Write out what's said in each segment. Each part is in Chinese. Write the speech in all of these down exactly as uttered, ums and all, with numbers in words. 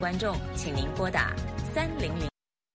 观众，请您拨打三零零。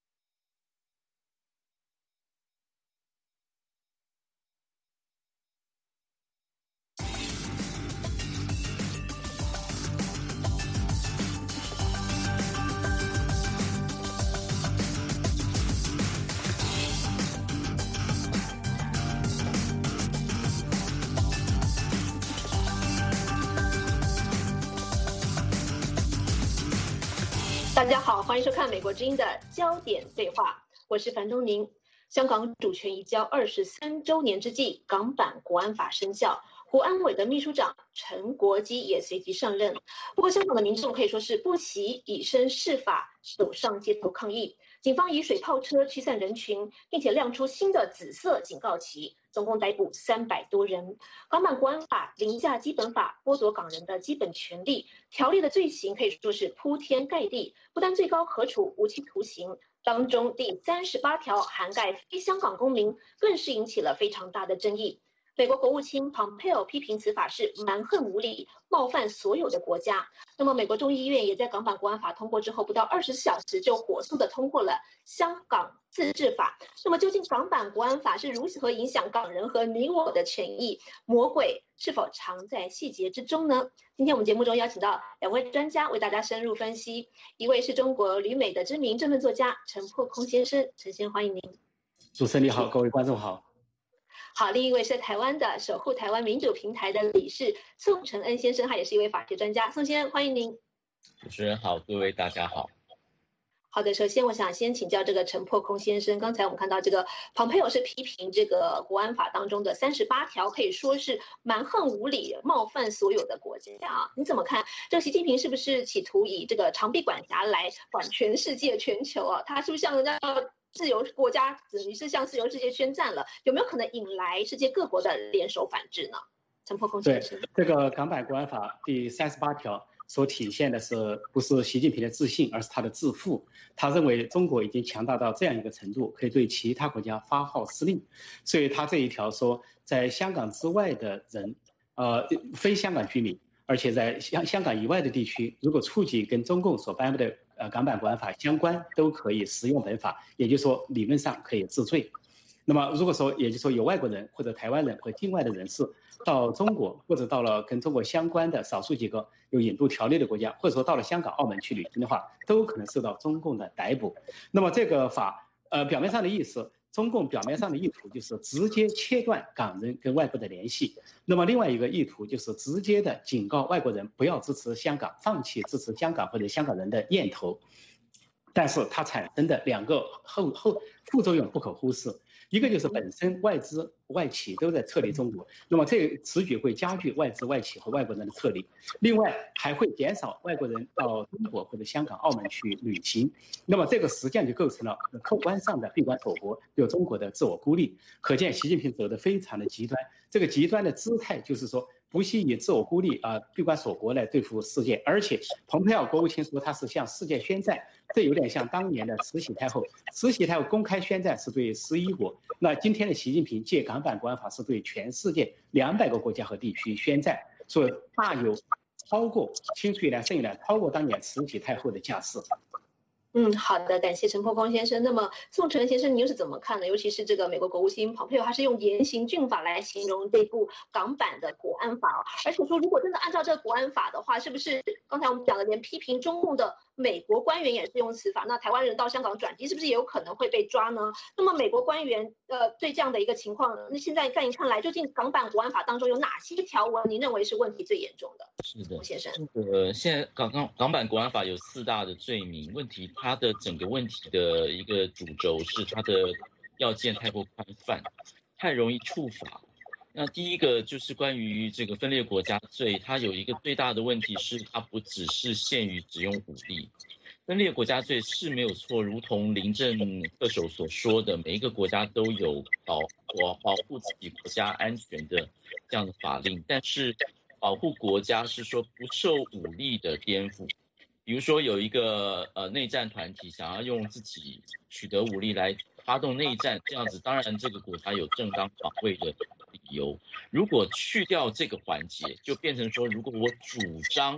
大家好，欢迎收看美国之音的焦点对话，我是樊东宁。香港主权移交二十三周年之际，港版国安法生效，国安委的秘书长陈国基也随即上任。不过，香港的民众可以说是不惜以身试法，走上街头抗议。警方以水炮车驱散人群，并且亮出新的紫色警告旗，总共逮捕三百多人。港版国安法凌驾基本法，剥夺港人的基本权利，条例的罪行可以说是铺天盖地，不但最高可处无期徒刑，当中第三十八条涵盖非香港公民，更是引起了非常大的争议。美国国务卿 Pompeo 批评此法是蛮横无理，冒犯所有的国家。那么，美国众议院也在港版国安法通过之后，不到二十四小时就火速的通过了香港自治法。那么，究竟港版国安法是如何影响港人和你我的权益？魔鬼是否藏在细节之中呢？今天我们节目中邀请到两位专家为大家深入分析，一位是中国旅美的知名政论作家陈破空先生，陈先欢迎您。 主持人你好，各位观众好。 好，另一位是台湾的守护台湾民主平台的理事宋承恩先生，他也是一位法学专家。宋先生，欢迎您。 主持人好，各位大家好。 好的，首先我想先请教这个陈破空先生，刚才我们看到这个蓬佩奥是批评这个国安法当中的三十八条，可以说是蛮横无理，冒犯所有的国家啊，你怎么看？这个习近平是不是企图以这个长臂管辖来管全世界、全球啊？他是不是向人家自由国家等于是向自由世界宣战了？有没有可能引来世界各国的联手反制呢？陈破空先生， 对，这个港版国安法第三十八条所体现的是不是习近平的自信，而是他的自负。他认为中国已经强大到这样一个程度，可以对其他国家发号施令，所以他这一条说，在香港之外的人，呃，非香港居民，而且在香香港以外的地区，如果触及跟中共所颁布的呃港版国安法相关，都可以适用本法，也就是说理论上可以治罪。那么如果说，也就是说有外国人或者台湾人和境外的人士到中国，或者到了跟中国相关的少数几个有引渡条例的国家，或者说到了香港、澳门去旅行的话，都可能受到中共的逮捕。那么这个法，呃，表面上的意思，中共表面上的意图就是直接切断港人跟外国的联系。那么另外一个意图就是直接的警告外国人不要支持香港，放弃支持香港或者香港人的念头。但是它产生的两个后后副作用不可忽视。一个就是本身外资外企都在撤离中国，那么这个此举会加剧外资外企和外国人的撤离，另外还会减少外国人到中国或者香港、澳门去旅行，那么这个实际上就构成了客观上的闭关锁国，对中国的自我孤立。可见习近平走得非常的极端，这个极端的姿态就是说不惜以自我孤立啊、闭关锁国来对付世界，而且蓬佩奥国务卿说他是向世界宣战，这有点像当年的慈禧太后，慈禧太后公开宣战是对十一国，那今天的习近平借港版国安法是对全世界两百个国家和地区宣战，所以大有超过青出于蓝胜于蓝，超过当年慈禧太后的架势。 嗯，好的，感谢陈破空先生。那么宋承恩先生，你又是怎么看呢？尤其是这个美国国务卿蓬佩奥，他是用严刑峻法来形容这部港版的国安法，而且说如果真的按照这个国安法的话，是不是刚才我们讲的，连批评中共的美国官员也是用此法？那台湾人到香港转机是不是也有可能会被抓呢？那么美国官员呃对这样的一个情况，那现在看一看来，究竟港版国安法当中有哪些条文您认为是问题最严重的？ 是的， 先生， 呃，现在港港港版国安法有四大的罪名，问题它的整个问题的一个主轴是它的要件太过宽泛，太容易触法。那第一个就是关于这个分裂国家罪，它有一个最大的问题是它不只是限于使用武力。分裂国家罪是没有错，如同林郑特首所说的，每一个国家都有保保护自己国家安全的这样的法令，但是保护国家是说不受武力的颠覆。比如说有一个呃内战团体想要用自己取得武力来发动内战，这样子当然这个国家有正当防卫的理由。如果去掉这个环节，就变成说，如果我主张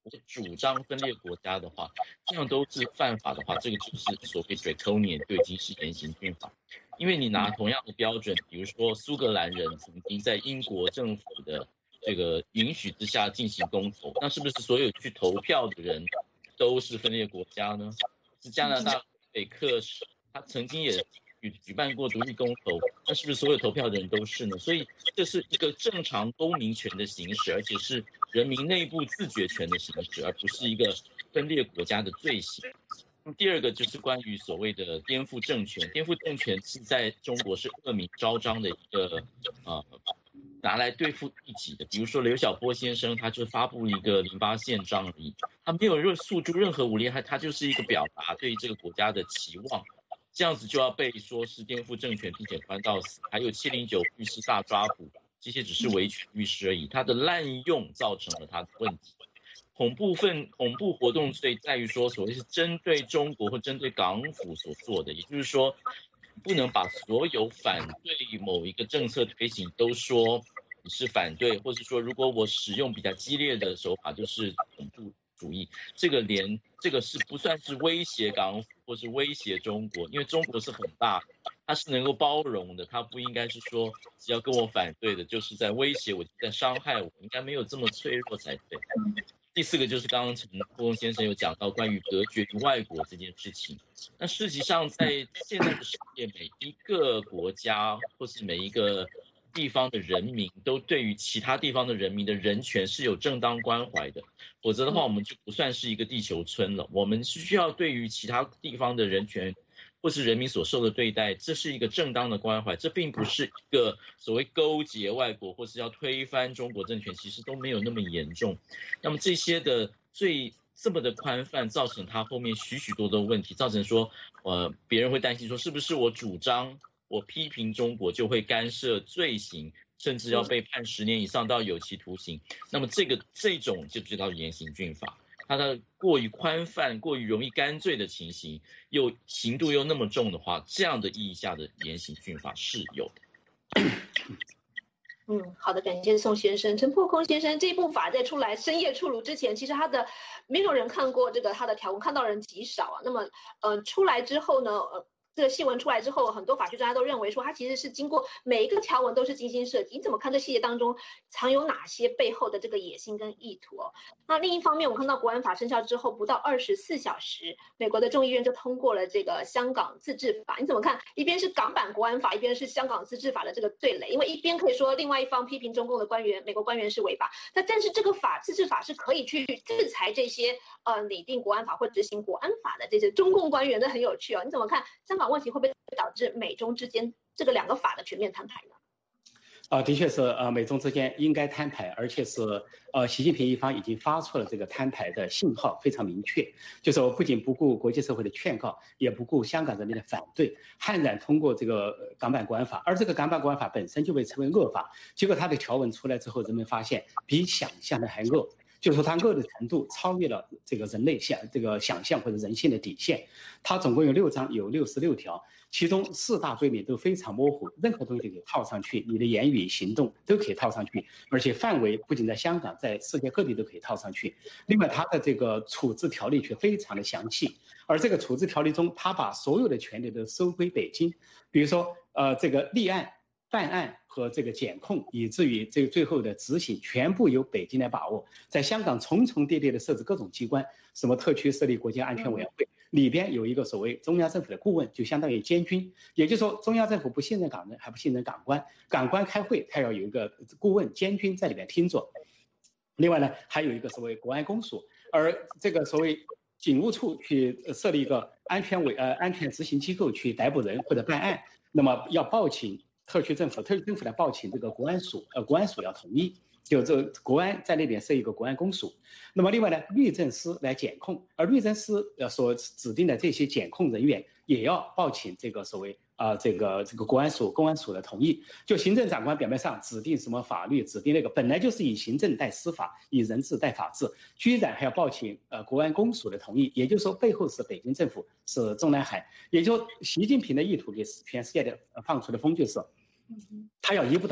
我主张分裂国家的话，这样都是犯法的话，这个就是所谓 draconian， 就已经是严刑峻法。因为你拿同样的标准，比如说苏格兰人曾经在英国政府的这个允许之下进行公投，那是不是所有去投票的人都是分裂国家呢？是加拿大北克市，他曾经也举举办过独立公投，那是不是所有投票的人都是呢？所以这是一个正常公民权的行使，而且是人民内部自决权的行使，而不是一个分裂国家的罪行。第二个就是关于所谓的颠覆政权，颠覆政权是在中国是恶名昭彰的一个呃拿来对付异己的。比如说刘晓波先生，他就发布一个零八宪章而已，他没有诉诸任何武力，他他就是一个表达对这个国家的期望，这样子就要被说是颠覆政权，并且关到死。还有七零九律师大抓捕，这些只是维权律师而已，他的滥用造成了他的问题。恐怖分恐怖活动罪在于说，所谓是针对中国或针对港府所做的，也就是说，不能把所有反对某一个政策推行都说你是反对，或是说如果我使用比较激烈的手法就是恐怖主义，这个连这个是不算是威胁港府或是威胁中国，因为中国是很大，它是能够包容的，它不应该是说只要跟我反对的就是在威胁我，在伤害我，应该没有这么脆弱才对。第四个就是刚刚陈富翁先生有讲到关于隔绝于外国这件事情。那实际上在现在的世界，每一个国家或是每一个地方的人民都对于其他地方的人民的人权是有正当关怀的，否则的话我们就不算是一个地球村了。我们需要对于其他地方的人权或是人民所受的对待，这是一个正当的关怀，这并不是一个所谓勾结外国或是要推翻中国政权，其实都没有那么严重。那么这些的最这么的宽泛，造成他后面许许多多问题，造成说呃别人会担心说是不是我主张我批评中国就会干涉罪行，甚至要被判十年以上到有期徒刑。那么这个这种就叫严刑峻法，它的过于宽泛、过于容易干罪的情形，又刑度又那么重的话，这样的意义下的严刑峻法是有的。 嗯，好的，感谢宋先生。陈破空先生，这部法在出来深夜出炉之前，其实他的没有人看过这个他的条文，看到人极少啊。那么，呃，出来之后呢，呃。这个新闻出来之后，很多法学专家都认为说，它其实是经过每一个条文都是精心设计。你怎么看这细节当中藏有哪些背后的这个野心跟意图哦？那另一方面，我看到国安法生效之后不到二十四小时，美国的众议院就通过了这个香港自治法。你怎么看？一边是港版国安法，一边是香港自治法的这个对垒。因为一边可以说另外一方批评中共的官员，美国官员是违法，那但是这个法自治法是可以去制裁这些呃拟定国安法或执行国安法的这些中共官员的，很有趣哦。你怎么看香港问题会不会导致美中之间这个两个法的全面摊牌呢？ 啊、呃，的确是，呃，美中之间应该摊牌，而且是，呃，习近平一方已经发出了这个摊牌的信号，非常明确，就是我不仅不顾国际社会的劝告，也不顾香港人民的反对，悍然通过这个港版国安法，而这个港版国安法本身就被称为恶法，结果它的条文出来之后，人们发现比想象的还恶。就是说它恶的程度超越了这个人类想这个想象或者人性的底线。它总共有六章，有六十六条，其中四大罪名都非常模糊，任何东西可以套上去，你的言语行动都可以套上去，而且范围不仅在香港，在世界各地都可以套上去。另外，它的这个处置条例却非常的详细，而这个处置条例中，它把所有的权利都收归北京，比如说呃这个立案、办案和这个检控，以至于这个最后的执行，全部由北京来把握。在香港重重叠叠的设置各种机关，什么特区设立国家安全委员会，里边有一个所谓中央政府的顾问，就相当于监军。也就是说，中央政府不信任港人，还不信任港官，港官开会，他要有一个顾问监军在里边听着。另外呢，还有一个所谓国安公署，而这个所谓警务处去设立一个安全委呃安全执行机构去逮捕人或者办案，那么要报请特区政府，特区政府来报请这个国安署，呃，国安署要同意，就这国安在那边设一个国安公署。那么另外呢，律政司来检控，而律政司呃所指定的这些检控人员也要报请这个所谓啊、呃、这个这个国安署、公安署的同意。就行政长官表面上指定什么法律，指定那个，本来就是以行政代司法，以人治代法治，居然还要报请呃国安公署的同意，也就是说背后是北京政府，是中南海。也就是说，习近平的意图给全世界的放出的风就是。他要一步到位，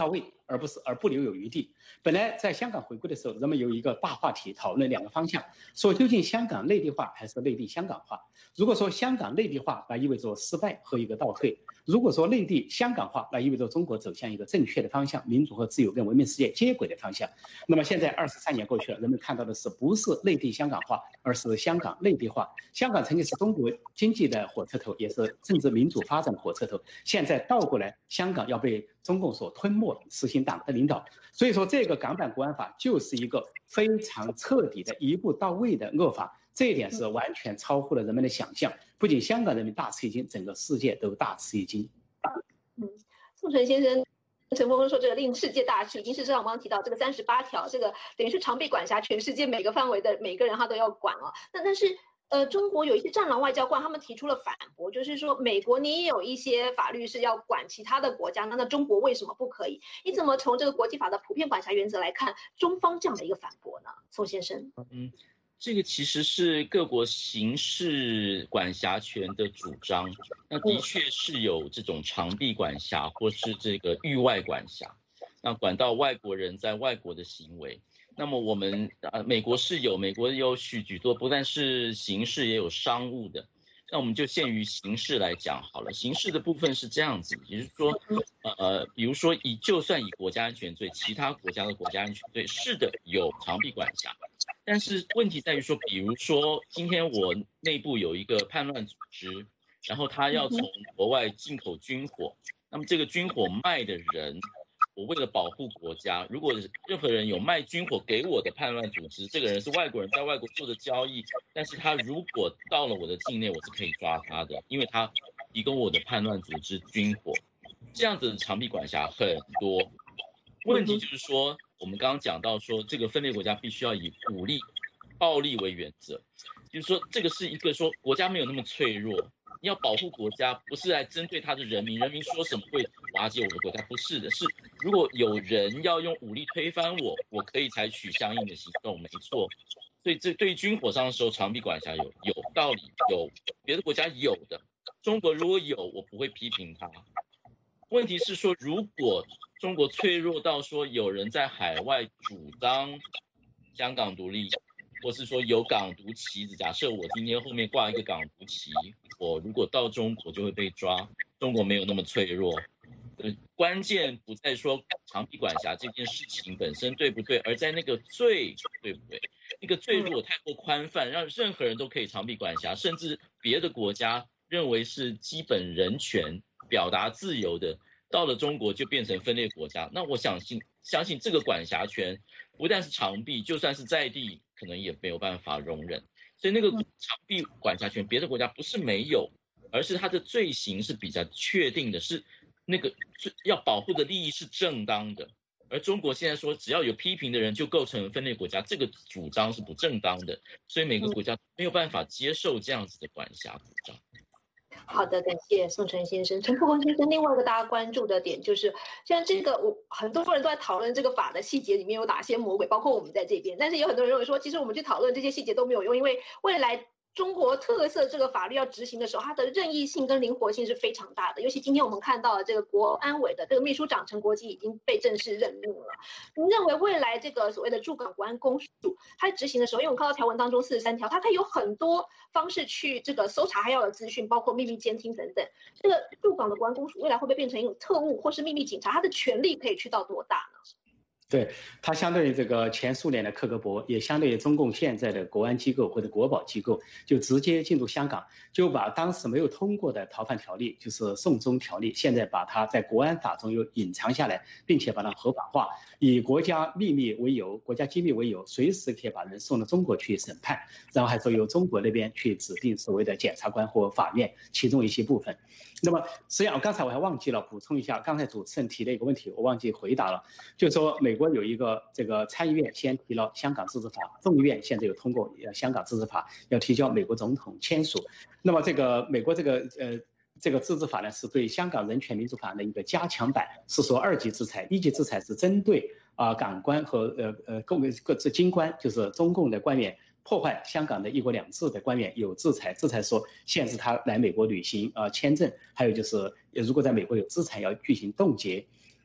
而不是而不留有余地。本来在香港回归的时候，人们有一个大话题讨论两个方向，说究竟香港内地化还是内地香港化？如果说香港内地化，那意味着失败和一个倒退；如果说内地香港化，那意味着中国走向一个正确的方向，民主和自由跟文明世界接轨的方向。那么现在二十三年过去了，人们看到的是不是内地香港化，而是香港内地化。香港曾经是中国经济的火车头，也是政治民主发展的火车头，现在倒过来，香港要被中共所吞没，实行党的领导。所以说，这个港版国安法就是一个非常彻底的、一步到位的恶法。这一点是完全超乎了人们的想象，不仅香港人民大吃一惊，整个世界都大吃一惊。 嗯，宋晨先生。陈峰说：“这个令世界大吃一惊，事实上我们刚刚提到这个三十八条，这个等于是长臂管辖全世界每个范围的每个人，他都要管哦。那但是呃，中国有一些战狼外交官，他们提出了反驳，就是说美国你也有一些法律是要管其他的国家，那那中国为什么不可以？你怎么从这个国际法的普遍管辖原则来看中方这样的一个反驳呢？”宋先生， 嗯。这个其实是各国刑事管辖权的主张，那的确是有这种长臂管辖或是这个域外管辖，那管到外国人在外国的行为。那么我们呃美国是有，美国有许许多，不但是刑事也有商务的。那我们就限于刑事来讲好了，刑事的部分是这样子，也就是说，呃，比如说以就算以国家安全罪，其他国家的国家安全罪，是的有长臂管辖。但是问题在于说，比如说今天我内部有一个叛乱组织，然后他要从国外进口军火，那么这个军火卖的人，我为了保护国家，如果任何人有卖军火给我的叛乱组织，这个人是外国人在外国做的交易，但是他如果到了我的境内，我是可以抓他的，因为他提供我的叛乱组织军火，这样子的长臂管辖很多。问题就是说，我们刚刚讲到说，这个分裂国家必须要以武力、暴力为原则，就是说这个是一个说国家没有那么脆弱，你要保护国家，不是来针对他的人民，人民说什么会瓦解我的国家，不是的，是如果有人要用武力推翻我，我可以采取相应的行动，没错。所以这对于军火商的时候，长臂管辖有有道理，有别的国家有的，中国如果有，我不会批评他。问题是说，如果中国脆弱到说有人在海外主张香港独立，或是说有港独旗子，假设我今天后面挂一个港独旗，我如果到中国就会被抓。中国没有那么脆弱，呃，关键不在说长臂管辖这件事情本身对不对，而在那个罪对不对。那个罪如果太过宽泛，让任何人都可以长臂管辖，甚至别的国家认为是基本人权、表达自由的，到了中国就变成分裂国家。那我相信，相信这个管辖权不但是长臂，就算是在地，可能也没有办法容忍。所以那个长臂管辖权，别的国家不是没有，而是它的罪行是比较确定的，是那个要保护的利益是正当的。而中国现在说，只要有批评的人就构成分裂国家，这个主张是不正当的，所以每个国家没有办法接受这样子的管辖主张。 好的，感谢宋晨先生。陈富光先生，另外一个大家关注的点就是，像这个我很多人都在讨论这个法的细节里面有哪些魔鬼，包括我们在这边，但是有很多人认为说，其实我们去讨论这些细节都没有用，因为未来中国特色这个法律要执行的时候，它的任意性跟灵活性是非常大的。尤其今天我们看到这个国安委的这个秘书长陈国基已经被正式任命了。您认为未来这个所谓的驻港国安公署，它执行的时候，因为我们看到条文当中四十三条，它可以有很多方式去这个搜查还要有资讯，包括秘密监听等等。这个驻港的国安公署未来会不会变成一种特务或是秘密警察？它的权力可以去到多大呢？ 对，它相对于这个前苏联的克格勃，也相对于中共现在的国安机构或者国保机构，就直接进入香港，就把当时没有通过的逃犯条例，就是送中条例，现在把它在国安法中又隐藏下来，并且把它合法化，以国家秘密为由、国家机密为由，随时可以把人送到中国去审判，然后还说由中国那边去指定所谓的检察官或法院其中一些部分。那么实际上，刚才我还忘记了补充一下，刚才主持人提的一个问题，我忘记回答了，就是说美国有一个这个参议院先提了香港自治法，众议院现在有通过香港自治法，要提交美国总统签署。那么这个美国这个呃这个自治法呢，是对香港人权民主法案的一个加强版，是说二级制裁，一级制裁是针对啊、呃、港官和呃呃各各自京官，就是中共的官员。破坏香港的一国两制的官员有制裁，制裁说限制他来美国旅行啊、呃、签证，还有就是如果在美国有资产要进行冻结。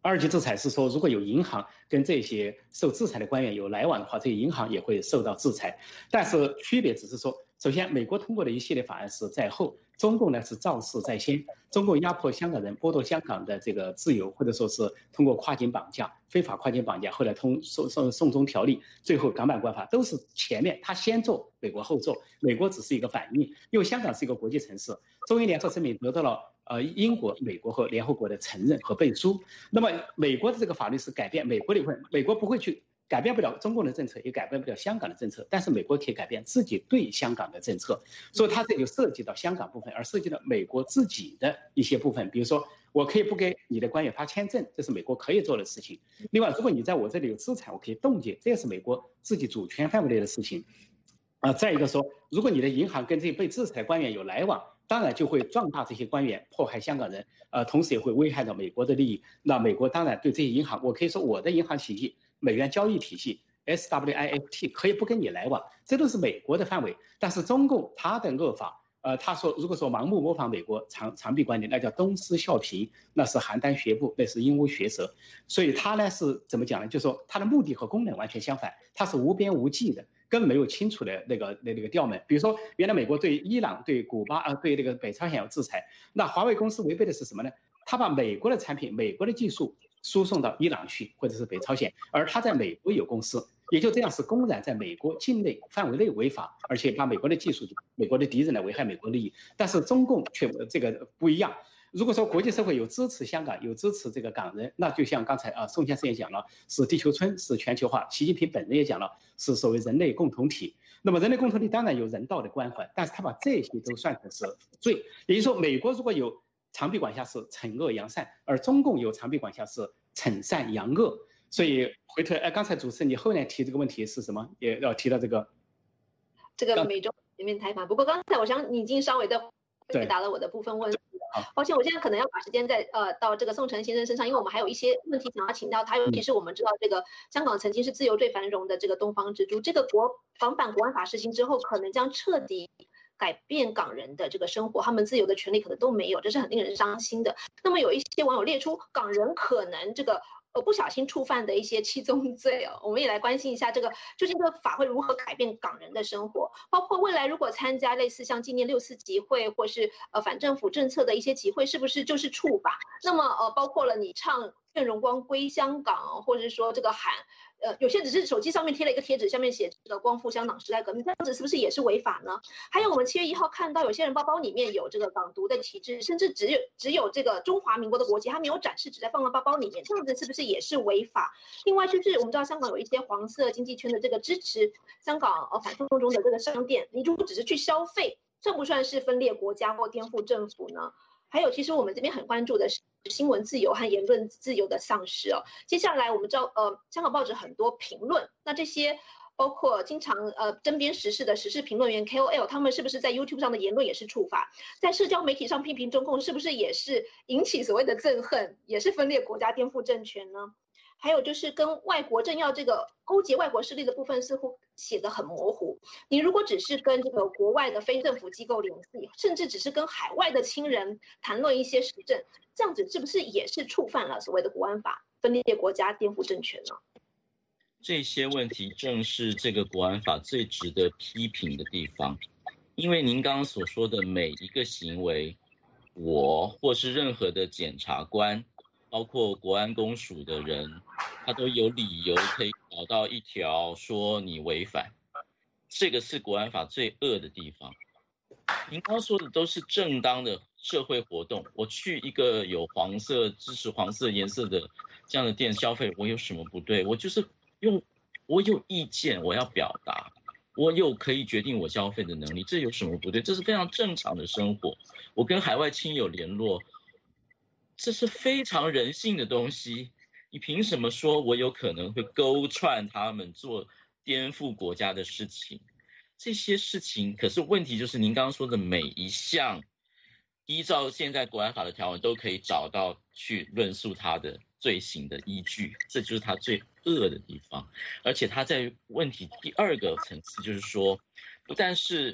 二级制裁是说，如果有银行跟这些受制裁的官员有来往的话，这些银行也会受到制裁。但是区别只是说，首先美国通过的一系列法案是在后，中共呢是肇事在先。中共压迫香港人，剥夺香港的这个自由，或者说是通过跨境绑架、非法跨境绑架，后来通送送送中条例，最后港版国安法都是前面他先做，美国后做，美国只是一个反应，因为香港是一个国际城市，中英联合声明得到了呃英国、美国和联合国的承认和背书。那么美国的这个法律是改变美国的一部分，美国不会去。改变不了中共的政策，也改变不了香港的政策，但是美国可以改变自己对香港的政策，所以它这就涉及到香港部分，而涉及到美国自己的一些部分，比如说我可以不给你的官员发签证，这是美国可以做的事情。另外，如果你在我这里有资产，我可以冻结，这也是美国自己主权范围内的事情。啊、呃，再一个说，如果你的银行跟这些被制裁官员有来往，当然就会壮大这些官员，迫害香港人，呃，同时也会危害到美国的利益。那美国当然对这些银行，我可以说我的银行体系。美元交易体系 S W I F T 可以不跟你来往，这都是美国的范围。但是中共他的恶法，呃，他说如果说盲目模仿美国长长臂管理，那叫东施效颦，那是邯郸学步，那是鹦鹉学舌。所以他呢是怎么讲呢？就是说他的目的和功能完全相反，他是无边无际的，根本没有清楚的那个那那个调门。比如说原来美国对伊朗、对古巴啊、对那个北朝鲜有制裁，那华为公司违背的是什么呢？他把美国的产品、美国的技术输送到伊朗去，或者是北朝鲜，而他在美国有公司，也就这样是公然在美国境内范围内违法，而且把美国的技术、美国的敌人来危害美国利益。但是中共却这个不一样。如果说国际社会有支持香港，有支持这个港人，那就像刚才啊宋先生也讲了，是地球村，是全球化。习近平本人也讲了，是所谓人类共同体。那么人类共同体当然有人道的关怀，但是他把这些都算成是罪。也就是说，美国如果有长臂管辖是惩恶扬善，而中共有长臂管辖是惩善扬恶。所以回头，哎，刚才主持人你后面提这个问题是什么？也要提到这个这个美中全面开放。不过刚才我想你已经稍微的回答了我的部分问题了。抱歉，我现在可能要把时间再呃到这个宋晨先生身上，因为我们还有一些问题想要请到他，尤其是我们知道这个香港曾经是自由最繁荣的这个东方之珠，这个国港版国安法实行之后，可能将彻底改变港人的这个生活，他们自由的权利可能都没有，这是很令人伤心的。那么有一些网友列出港人可能这个呃不小心触犯的一些七宗罪哦，我们也来关心一下这个究竟这个法会如何改变港人的生活，包括未来如果参加类似像纪念六四集会或是呃反政府政策的一些集会，是不是就是触法？那么呃包括了你唱愿荣光归香港，或者说这个喊。呃，有些只是手机上面贴了一个贴纸，下面写着光复香港时代革命，这样子是不是也是违法呢？还有我们七月一号看到有些人包包里面有这个港独的旗帜，甚至只有只有这个中华民国的国旗，他没有展示，只在放到包包里面，这样子是不是也是违法？另外就是我们知道香港有一些黄色经济圈的这个支持香港呃反送中的这个商店，你如果只是去消费，算不算是分裂国家或颠覆政府呢？还有，其实我们这边很关注的是新闻自由和言论自由的丧失哦。接下来我们知道，呃，香港报纸很多评论，那这些包括经常呃针砭时事的时事评论员 K O L， 他们是不是在 YouTube 上的言论也是触法？在社交媒体上批评中共，是不是也是引起所谓的憎恨，也是分裂国家、颠覆政权呢？还有就是跟外国政要这个勾结外国势力的部分似乎写得很模糊。你如果只是跟这个国外的非政府机构联系，甚至只是跟海外的亲人谈论一些时政，这样子是不是也是触犯了所谓的国安法，分裂国家、颠覆政权呢？ 这些问题正是这个国安法最值得批评的地方，因为您刚刚所说的每一个行为，我或是任何的检察官，包括国安公署的人，他都有理由可以找到一条说你违反，这个是国安法最恶的地方。您刚刚说的都是正当的社会活动，我去一个有黄色支持黄色颜色的这样的店消费，我有什么不对？我就是用我有意见，我要表达，我有可以决定我消费的能力，这有什么不对？这是非常正常的生活。我跟海外亲友联络，这是非常人性的东西，你凭什么说我有可能会勾串他们做颠覆国家的事情？这些事情，可是问题就是您刚刚说的每一项，依照现在国安法的条文都可以找到去论述他的罪行的依据，这就是他最恶的地方。而且他在问题第二个层次，就是说，不但是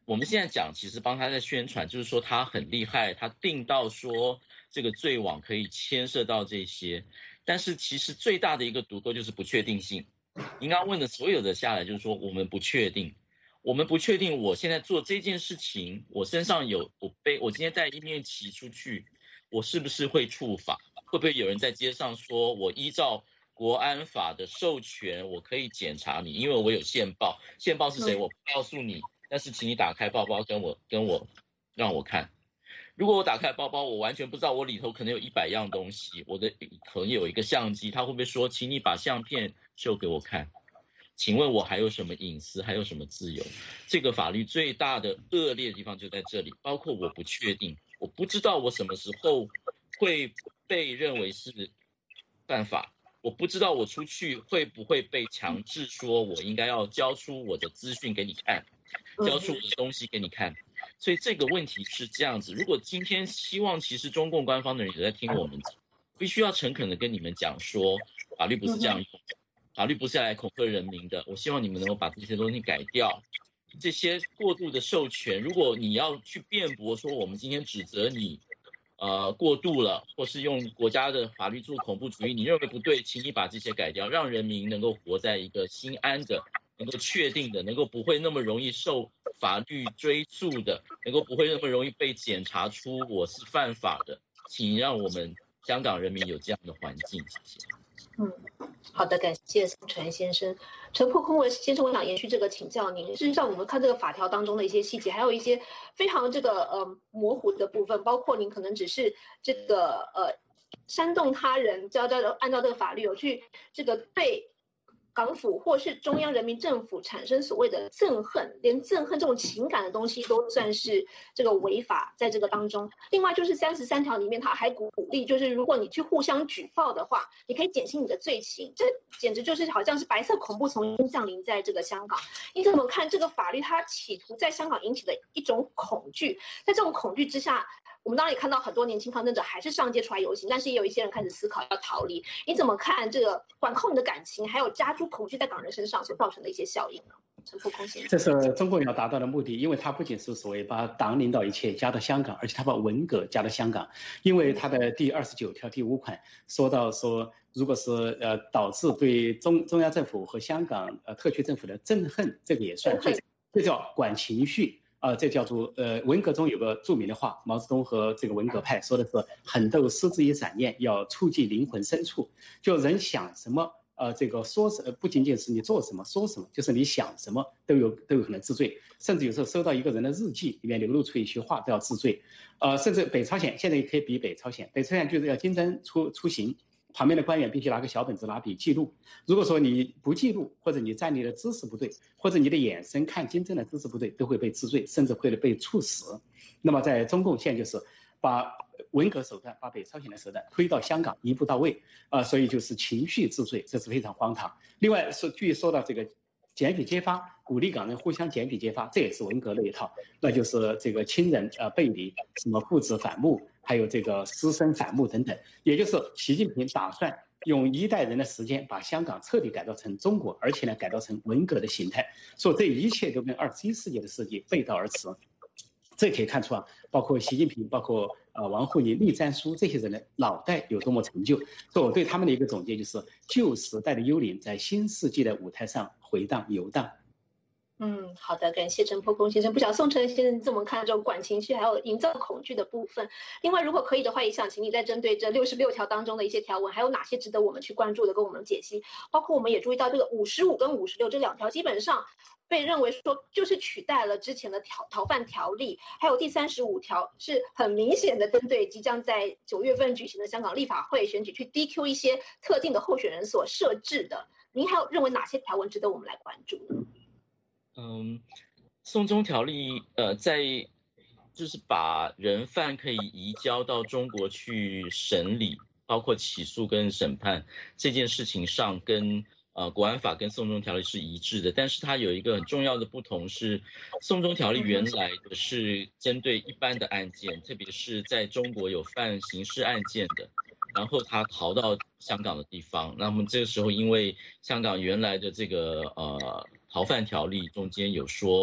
我们现在讲，其实帮他在宣传，就是说他很厉害，他定到说这个罪网可以牵涉到这些，但是其实最大的一个毒钩就是不确定性。您刚刚问的所有的下来，就是说我们不确定，我们不确定我现在做这件事情，我身上有我背，我今天带一面旗出去，我是不是会触法？会不会有人在街上说我依照国安法的授权，我可以检查你，因为我有线报，线报是谁？我不告诉你。但是请你打开包包跟我跟我让我看。如果我打开包包，我完全不知道我里头可能有一百样东西，我的可能有一个相机，他会不会说请你把相片秀给我看？请问我还有什么隐私，还有什么自由？这个法律最大的恶劣的地方就在这里，包括我不确定，我不知道我什么时候会被认为是犯法，我不知道我出去会不会被强制说我应该要交出我的资讯给你看，交出我的东西给你看。所以这个问题是这样子，如果今天希望其实中共官方的人也在听我们讲，必须要诚恳的跟你们讲说，法律不是这样用的，法律不是来恐吓人民的，我希望你们能够把这些东西改掉。这些过度的授权，如果你要去辩驳说我们今天指责你呃过度了，或是用国家的法律做恐怖主义，你认为不对，请你把这些改掉，让人民能够活在一个心安的，能够确定的，能够不会那么容易受法律追诉的，能够不会那么容易被检查出我是犯法的，请让我们香港人民有这样的环境，谢谢。 嗯，好的，感谢宋晨先生。陈破空先生，我想延续这个请教您。事实上，我们看这个法条当中的一些细节，还有一些非常这个呃模糊的部分，包括您可能只是这个呃煽动他人，就要按照这个法律有去这个对港府或是中央人民政府产生所谓的憎恨，连憎恨这种情感的东西都算是这个违法在这个当中。另外就是三十三条里面，他还鼓励，就是如果你去互相举报的话，你可以减轻你的罪情。这简直就是好像是白色恐怖从新降临在这个香港。你怎么看这个法律？它企图在香港引起的一种恐惧，在这种恐惧之下，我们当然也看到很多年轻抗争者还是上街出来游行，但是也有一些人开始思考要逃离。你怎么看这个管控你的感情，还有加诸恐惧在港人身上所造成的一些效应呢？陈破空先生， 这是中共要达到的目的，因为它不仅是所谓把党领导一切加到香港，而且它把文革加到香港，因为它的第二十九条第五款说到说，如果是呃导致对中中央政府和香港呃特区政府的憎恨，这个也算罪，这叫管情绪。啊、呃，这叫做呃，文革中有个著名的话，毛泽东和这个文革派说的是“狠斗失之以闪念，要触及灵魂深处”，就人想什么，呃，这个说什不仅仅是你做什么说什么，就是你想什么都有都有可能治罪，甚至有时候收到一个人的日记里面流露出一句话都要治罪，呃，甚至北朝鲜现在也可以比北朝鲜，北朝鲜就是要金正出出行。旁边的官员必须拿个小本子拿笔记录，如果说你不记录，或者你站立的姿势不对，或者你的眼神看金正的姿势不对，都会被治罪，甚至会被处死。那么在中共现在就是把文革手段，把北朝鲜的手段推到香港，一步到位啊、呃，所以就是情绪治罪，这是非常荒唐。另外说，据说到这个检举揭发，鼓励港人互相检举揭发，这也是文革那一套，那就是这个亲人呃背离，什么父子反目，还有这个师生反目等等，也就是习近平打算用一代人的时间把香港彻底改造成中国，而且呢改造成文革的形态，说这一切都跟二十一世纪的世纪背道而驰。这可以看出啊，包括习近平，包括呃王沪宁、栗战书这些人的脑袋有多么陈旧。所以我对他们的一个总结就是：旧时代的幽灵在新世纪的舞台上回荡游荡。 嗯，好的，感谢陈破空先生。不晓得宋晨先生怎么看这种管情绪还有营造恐惧的部分？另外，如果可以的话，也想请你再针对这六十六条当中的一些条文，还有哪些值得我们去关注的，跟我们解析。包括我们也注意到这个五十五跟五十六这两条，基本上被认为说就是取代了之前的逃逃犯条例，还有第三十五条是很明显的针对即将在九月份举行的香港立法会选举去 D Q 一些特定的候选人所设置的。您还有认为哪些条文值得我们来关注呢？ 嗯，送中条例，呃，在就是把人犯可以移交到中国去审理，包括起诉跟审判这件事情上跟，呃国安法跟送中条例是一致的，但是它有一个很重要的不同是，送中条例原来的是针对一般的案件，特别是在中国有犯刑事案件的。然后他逃到香港的地方，那么这个时候因为香港原来的这个呃逃犯条例中间有说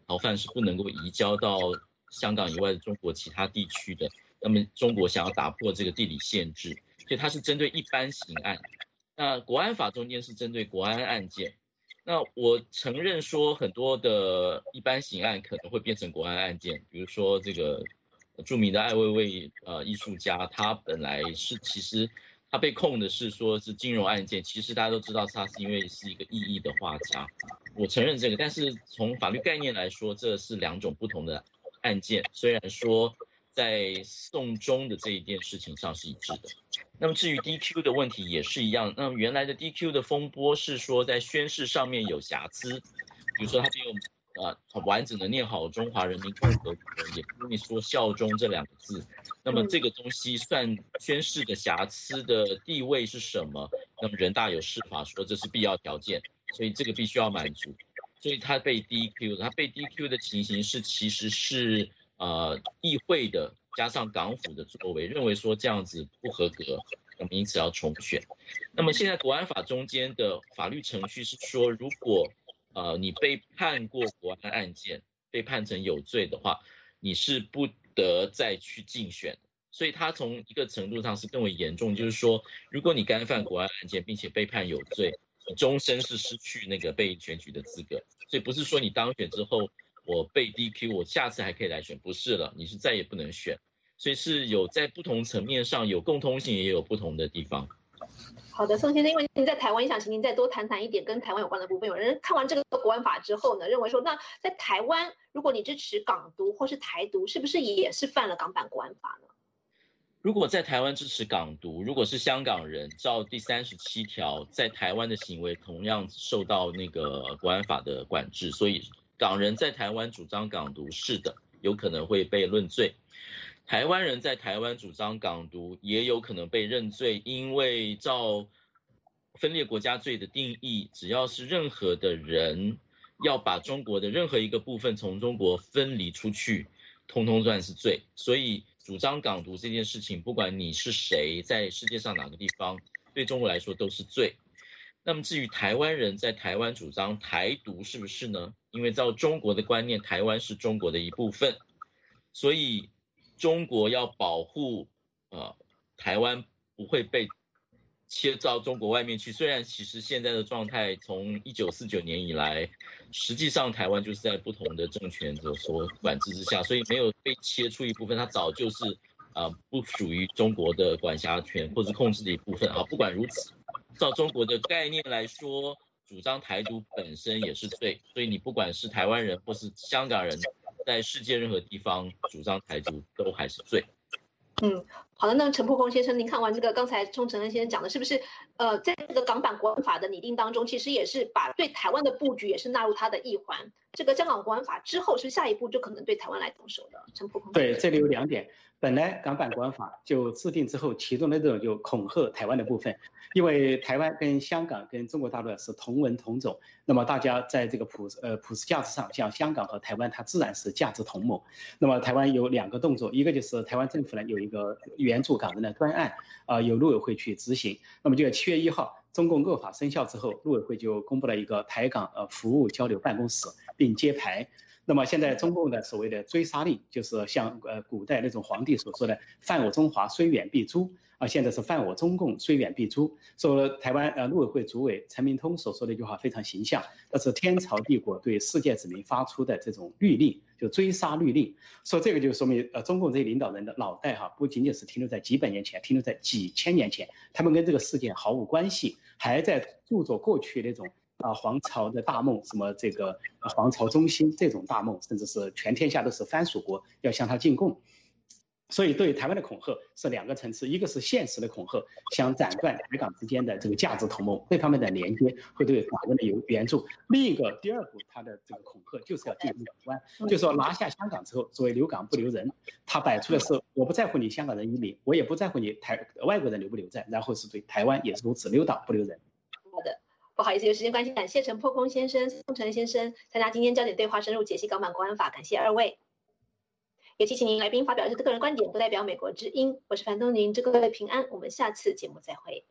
逃犯是不能够移交到香港以外的中国其他地区的。那么中国想要打破这个地理限制，所以它是针对一般刑案。那国安法中间是针对国安案件。那我承认说很多的一般刑案可能会变成国安案件，比如说这个著名的艾未未呃艺术家，他本来是其实他被控的是说是金融案件，其实大家都知道他是因为是一个异议的画家，我承认这个，但是从法律概念来说，这是两种不同的案件，虽然说在送中的这一件事情上是一致的。那么至于 D Q 的问题也是一样，那么原来的 D Q 的风波是说在宣誓上面有瑕疵，比如说他没有呃完整的念好中华人民共和国，也不会说效忠这两个字，那么这个东西算宣誓的瑕疵的地位是什么？那么人大有释法说这是必要条件，所以这个必须要满足，所以他被 D Q， 他被 D Q 的情形是其实是呃议会的加上港府的作为，认为说这样子不合格，那么因此要重选。那么现在国安法中间的法律程序是说，如果呃你被判过国安案件，被判成有罪的话，你是不得再去竞选。所以它从一个程度上是更为严重，就是说，如果你干犯国安案件并且被判有罪，你终身是失去那个被选举的资格。所以不是说你当选之后我被 D Q， 我下次还可以来选，不是了，你是再也不能选。所以是有在不同层面上有共通性，也有不同的地方。 好的，宋先生，因为您在台湾，也想请您再多谈谈一点跟台湾有关的部分。有人看完这个国安法之后呢，认为说，那在台湾，如果你支持港独或是台独，是不是也是犯了港版国安法呢？ 如果在台湾支持港独，如果是香港人，照第三十七条，在台湾的行为同样受到那个国安法的管制，所以港人在台湾主张港独，是的，有可能会被论罪。台湾人在台湾主张港独，也有可能被认罪，因为照分裂国家罪的定义，只要是任何的人要把中国的任何一个部分从中国分离出去，通通算是罪。所以主张港独这件事情，不管你是谁，在世界上哪个地方，对中国来说都是罪。那么至于台湾人在台湾主张台独，是不是呢？因为照中国的观念，台湾是中国的一部分，所以中国要保护呃台湾不会被切到中国外面去。虽然其实现在的状态从一九四九年以来，实际上台湾就是在不同的政权的所管制之下，所以没有被切出一部分，它早就是呃不属于中国的管辖权或者控制的一部分啊。不管如此，照中国的概念来说，主张台独本身也是罪，所以你不管是台湾人或是香港人，在世界任何地方主张台独都还是罪。 嗯，好的，那陈破空先生，您看完这个刚才钟承恩先生讲的，是不是呃，在这个港版国安法的拟定当中，其实也是把对台湾的布局也是纳入它的一环？这个香港国安法之后，是下一步就可能对台湾来动手的。陈破空对，这里有两点。本来港版国安法就制定之后，其中的这种就恐吓台湾的部分，因为台湾跟香港跟中国大陆是同文同种，那么大家在这个普呃普世价值上，像香港和台湾，它自然是价值同盟。那么台湾有两个动作，一个就是台湾政府呢有一个援助港人的专案，啊、呃、由陆委会去执行。那么就七月一号，中共恶法生效之后，陆委会就公布了一个台港呃服务交流办公室，并揭牌。那么现在中共的所谓的追杀令，就是像呃古代那种皇帝所说的“犯我中华，虽远必诛”啊，现在是“犯我中共，虽远必诛”。说台湾呃陆委会主委陈明通所说的一句话非常形象，这是天朝帝国对世界子民发出的这种律令，就追杀律令。说这个就说明呃中共这些领导人的脑袋哈，不仅仅是停留在几百年前，停留在几千年前，他们跟这个世界毫无关系，还在著作过去那种。啊，皇朝的大梦，什么这个皇朝中兴这种大梦，甚至是全天下都是藩属国要向他进贡。所以对台湾的恐吓是两个层次，一个是现实的恐吓，想斩断台港之间的这个价值同盟，这方面的连接会对港人的有援助。另一个第二步，他的这个恐吓就是要进入港湾，就是说拿下香港之后，所谓留港不留人，他摆出的是我不在乎你香港人移民，我也不在乎你台外国人留不留在，然后是对台湾也是如此，留岛不留人。 好的。不好意思，有时间关系，感谢陈破空先生、宋承恩先生参加今天焦点对话，深入解析港版国安法，感谢二位。也提醒您，来宾发表的个人观点不代表美国之音。我是樊东宁，祝各位平安，我们下次节目再会。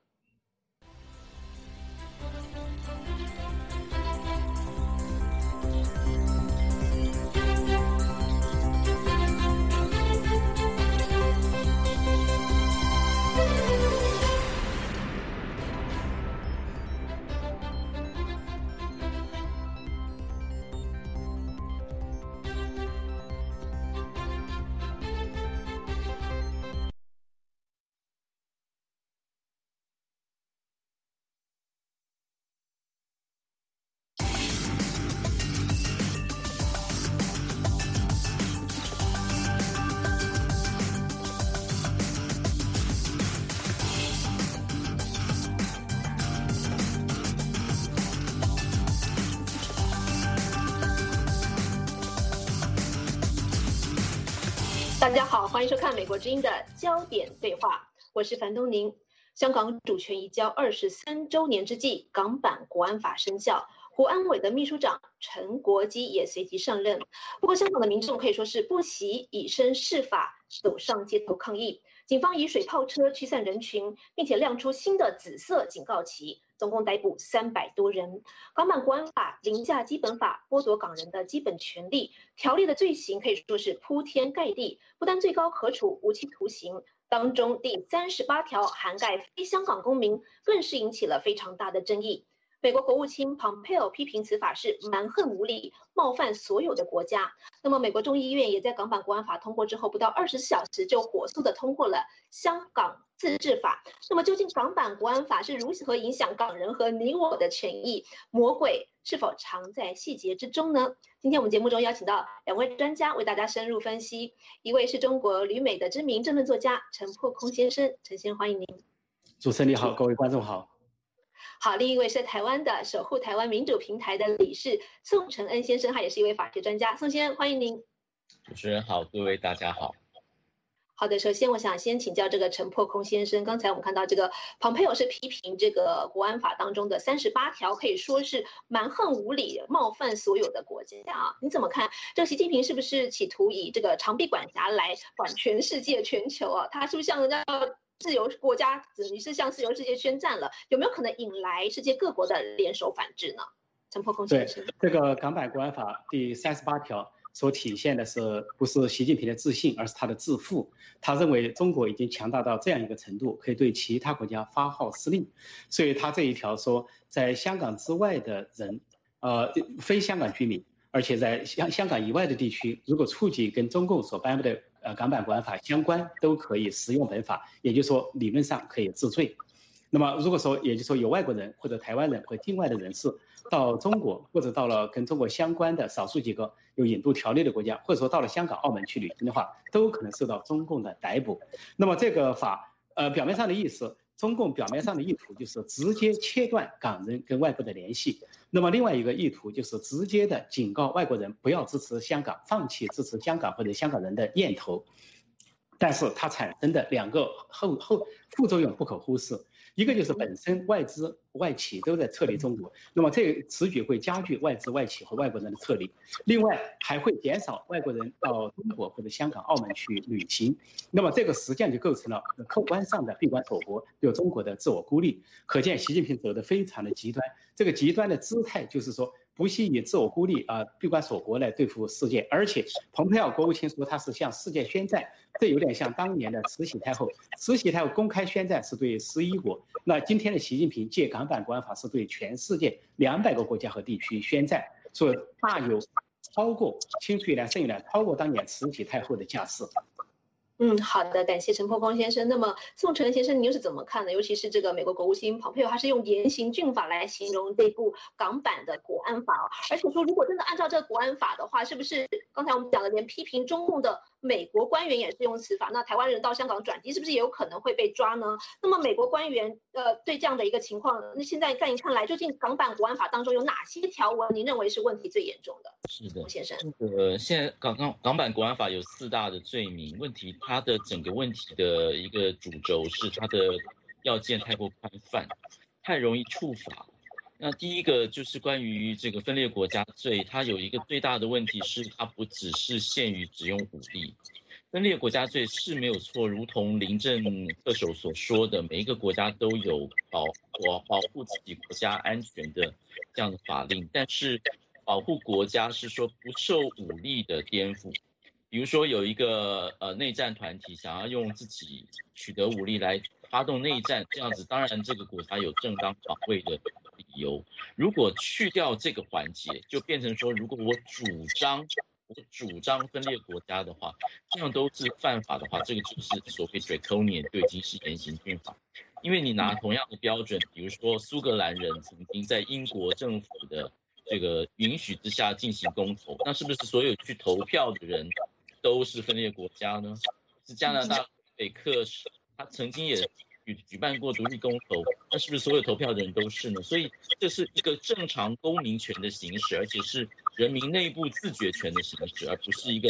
大家好，欢迎收看《美国之音》的焦点对话，我是樊东宁。香港主权移交二十三周年之际，港版国安法生效，胡安伟的秘书长陈国基也随即上任。不过，香港的民众可以说是不惜以身试法，走上街头抗议。警方以水炮车驱散人群，并且亮出新的紫色警告旗，总共逮捕三百多人。港版国安法凌驾基本法，剥夺港人的基本权利，条例的罪行可以说是铺天盖地，不但最高可处无期徒刑，当中第三十八条涵盖非香港公民，更是引起了非常大的争议。美国国务卿 Pompeo 批评此法是蛮横无理，冒犯所有的国家。那么，美国众议院也在港版国安法通过之后，不到二十四小时就火速的通过了香港自治法。那么，究竟港版国安法是如何影响港人和你我的权益？魔鬼是否藏在细节之中呢？今天我们节目中邀请到两位专家为大家深入分析，一位是中国旅美的知名政论作家陈破空先生，陈先生欢迎您。 主持人你好，各位观众好。 好，另一位是台湾的守护台湾民主平台的理事宋承恩先生，他也是一位法学专家。宋先生，欢迎您。 主持人好，各位大家好。 好的，首先我想先请教这个陈破空先生，刚才我们看到这个Pompeo是批评这个国安法当中的三十八条，可以说是蛮横无理，冒犯所有的国家啊。你怎么看？这个习近平是不是企图以这个长臂管辖来管全世界、全球啊？他是不是像要自由国家你是向自由世界宣战了？有没有可能引来世界各国的联手反制呢？陈破空先生， 对这个港版国安法第三十八条所体现的是不是习近平的自信，而是他的自负。他认为中国已经强大到这样一个程度，可以对其他国家发号施令，所以他这一条说，在香港之外的人，呃，非香港居民，而且在香香港以外的地区，如果触及跟中共所颁布的呃港版国安法相关，都可以适用本法，也就是说理论上可以治罪。那么如果说，也就是说有外国人或者台湾人或境外的人士到中国，或者到了跟中国相关的少数几个有引渡条例的国家，或者说到了香港、澳门去旅行的话，都可能受到中共的逮捕。那么这个法，呃，表面上的意思，中共表面上的意图就是直接切断港人跟外国的联系。那么另外一个意图就是直接的警告外国人不要支持香港，放弃支持香港或者香港人的念头。但是它产生的两个后后副作用不可忽视。一个就是本身外资外企都在撤离中国，那么这个此举会加剧外资外企和外国人的撤离，另外还会减少外国人到中国或者香港、澳门去旅行，那么这个实际上就构成了客观上的闭关锁国，对中国的自我孤立。可见习近平走得非常的极端，这个极端的姿态就是说不惜以自我孤立啊、闭关锁国来对付世界，而且蓬佩奥国务卿说他是向世界宣战，这有点像当年的慈禧太后，慈禧太后公开宣战是对十一国。那今天的习近平借港版国安法是对全世界两百个国家和地区宣战，所以大有超过青出于蓝胜于蓝，超过当年慈禧太后的架势。 嗯，好的，感谢陈破空先生。那么宋承恩先生，你又是怎么看的？尤其是这个美国国务卿Pompeo，他是用严刑峻法来形容这部港版的国安法，而且说如果真的按照这个国安法的话，是不是刚才我们讲的连批评中共的美国官员也是用此法？那台湾人到香港转机是不是也有可能会被抓呢？那么美国官员呃对这样的一个情况，那现在看一看来，究竟港版国安法当中有哪些条文您认为是问题最严重的？ 是的， 先生， 这个现在港港港版国安法有四大的罪名，问题它的整个问题的一个主轴是它的要件太过宽泛，太容易触法。那第一个就是关于这个分裂国家罪，它有一个最大的问题是它不只是限于使用武力。分裂国家罪是没有错，如同林郑特首所说的，每一个国家都有保保保护自己国家安全的这样的法令，但是保护国家是说不受武力的颠覆。比如说有一个呃内战团体想要用自己取得武力来发动内战，这样子当然这个国家有正当防卫的理由。如果去掉这个环节，就变成说，如果我主张我主张分裂国家的话，这样都是犯法的话，这个就是所谓 draconian， 就已经是严刑峻法。因为你拿同样的标准，比如说苏格兰人曾经在英国政府的这个允许之下进行公投，那是不是所有去投票的人都是分裂国家呢？是加拿大北克他曾经也举举办过独立公投，那是不是所有投票的人都是呢？所以这是一个正常公民权的行使，而且是人民内部自决权的行使，而不是一个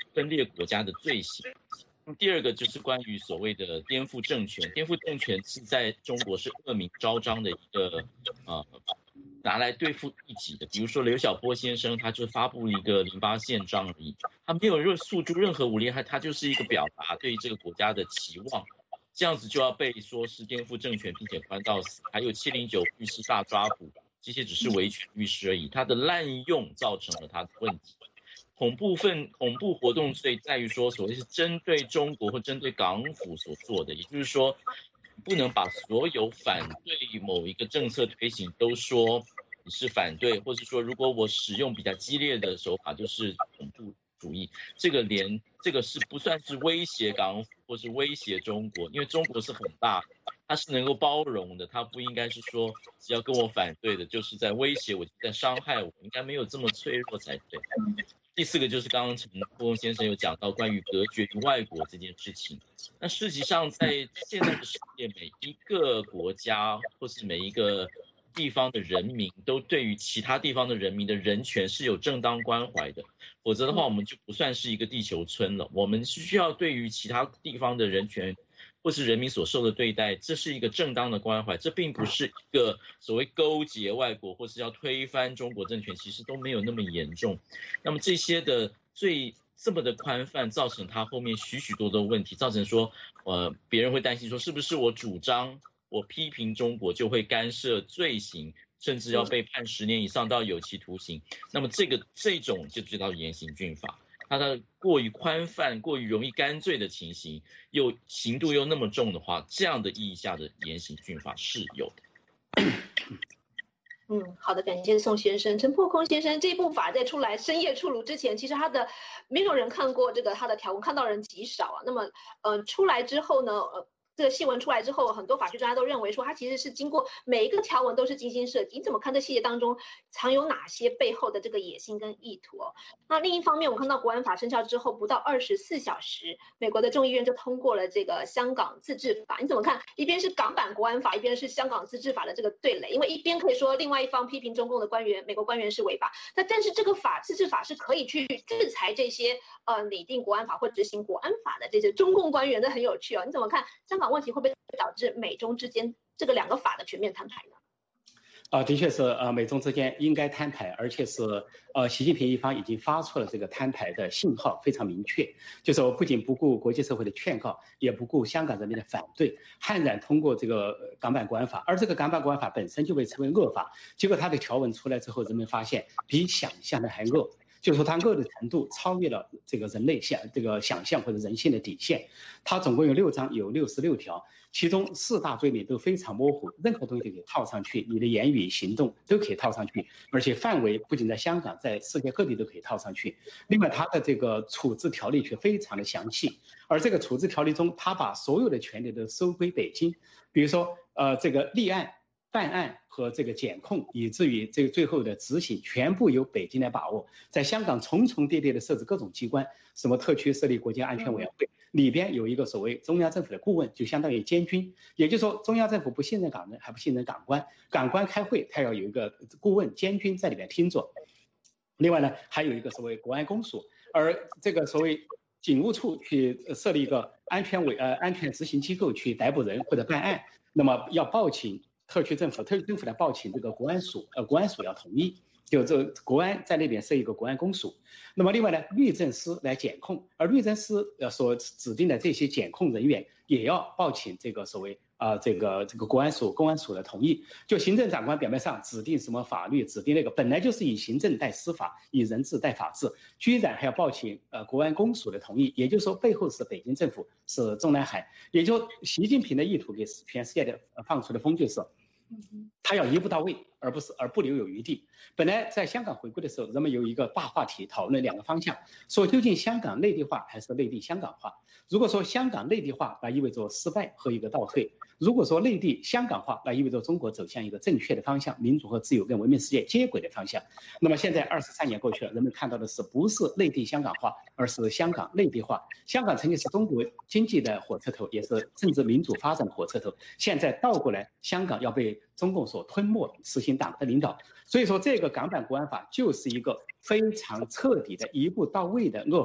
分裂国家的罪行。第二个就是关于所谓的颠覆政权，颠覆政权是在中国是恶名昭彰的一个呃拿来对付异己的，比如说刘晓波先生，他就发布了一个零八宪章而已，他没有任诉诸任何武力，他他就是一个表达对这个国家的期望，这样子就要被说是颠覆政权并且关到死。还有七零九律师大抓捕，这些只是维权律师而已，他的滥用造成了他的问题。恐怖分恐怖活动罪在于说，所谓是针对中国或针对港府所做的，也就是说，不能把所有反对某一个政策推行都说你是反对，或是说如果我使用比较激烈的手法就是恐怖主义，这个连这个是不算是威胁港府或是威胁中国，因为中国是很大，它是能够包容的，它不应该是说只要跟我反对的就是在威胁我，在伤害我，应该没有这么脆弱才对。第四个就是刚刚陈国栋先生有讲到关于隔绝于外国这件事情。那实际上在现在的世界，每一个国家或是每一个地方的人民都对于其他地方的人民的人权是有正当关怀的，否则的话我们就不算是一个地球村了。我们需要对于其他地方的人权或是人民所受的对待，这是一个正当的关怀，这并不是一个所谓勾结外国或是要推翻中国政权，其实都没有那么严重。那么这些的最这么的宽泛，造成他后面许许多多的问题，造成说呃别人会担心说是不是我主张我批评中国就会干涉罪行，甚至要被判十年以上到有期徒刑。那么这个这种就叫做严刑峻法。它的过于宽泛、过于容易干罪的情形，又刑度又那么重的话，这样的意义下的严刑峻法是有的。 嗯，好的，感谢宋先生。陈破空先生，这部法在出来深夜出炉之前，其实他的没有人看过这个他的条文，看到人极少啊。那么，呃，出来之后呢，呃。这个新闻出来之后，很多法律专家都认为说，它其实是经过每一个条文都是精心设计。你怎么看这细节当中藏有哪些背后的这个野心跟意图哦？那另一方面，我看到国安法生效之后不到二十四小时，美国的众议院就通过了这个香港自治法。你怎么看？一边是港版国安法，一边是香港自治法的这个对垒。因为一边可以说另外一方批评中共的官员，美国官员是违法，那但是这个法自治法是可以去制裁这些呃拟定国安法或执行国安法的这些中共官员，这很有趣哦。你怎么看香港问题会不会导致美中之间这个两个法的全面摊牌呢？ 啊，的确是，呃，美中之间应该摊牌，而且是，呃，习近平一方已经发出了这个摊牌的信号，非常明确，就是我不仅不顾国际社会的劝告，也不顾香港人民的反对，悍然通过这个港版国安法，而这个港版国安法本身就被称为恶法，结果它的条文出来之后，人们发现比想象的还恶。就是说它恶的程度超越了这个人类想这个想象或者人性的底线。它总共有六章，有六十六条，其中四大罪名都非常模糊，任何东西可以套上去，你的言语行动都可以套上去，而且范围不仅在香港，在世界各地都可以套上去。另外，它的这个处置条例却非常的详细，而这个处置条例中，它把所有的权利都收归北京，比如说呃这个立案。办案和这个检控，以至于这个最后的执行，全部由北京来把握。在香港重重叠叠的设置各种机关，什么特区设立国家安全委员会，里边有一个所谓中央政府的顾问，就相当于监军。也就是说，中央政府不信任港人，还不信任港官，港官开会，他要有一个顾问监军在里边听着。另外呢，还有一个所谓国安公署，而这个所谓警务处去设立一个安全委呃安全执行机构去逮捕人或者办案，那么要报请。特区政府，特区政府来报请这个国安署，呃，国安署要同意，就这国安在那边设一个国安公署。那么另外呢，律政司来检控，而律政司呃所指定的这些检控人员也要报请这个所谓啊、呃、这个这个国安署、公安署的同意。就行政长官表面上指定什么法律，指定那个，本来就是以行政代司法，以人治代法治，居然还要报请呃国安公署的同意，也就是说背后是北京政府，是中南海，也就习近平的意图给全世界的放出的风就是。他要一步到位，而不是而不留有余地。本来在香港回归的时候，人们有一个大话题讨论两个方向，说究竟香港内地化还是内地香港化？如果说香港内地化，那意味着失败和一个倒退；如果说内地香港化，那意味着中国走向一个正确的方向，民主和自由跟文明世界接轨的方向。那么现在二十三年过去了，人们看到的是不是内地香港化，而是香港内地化。香港曾经是中国经济的火车头，也是政治民主发展的火车头，现在倒过来，香港要被中共所吞没，实行党的领导。所以说，这个港版国安法就是一个非常彻底的一步到位的恶法。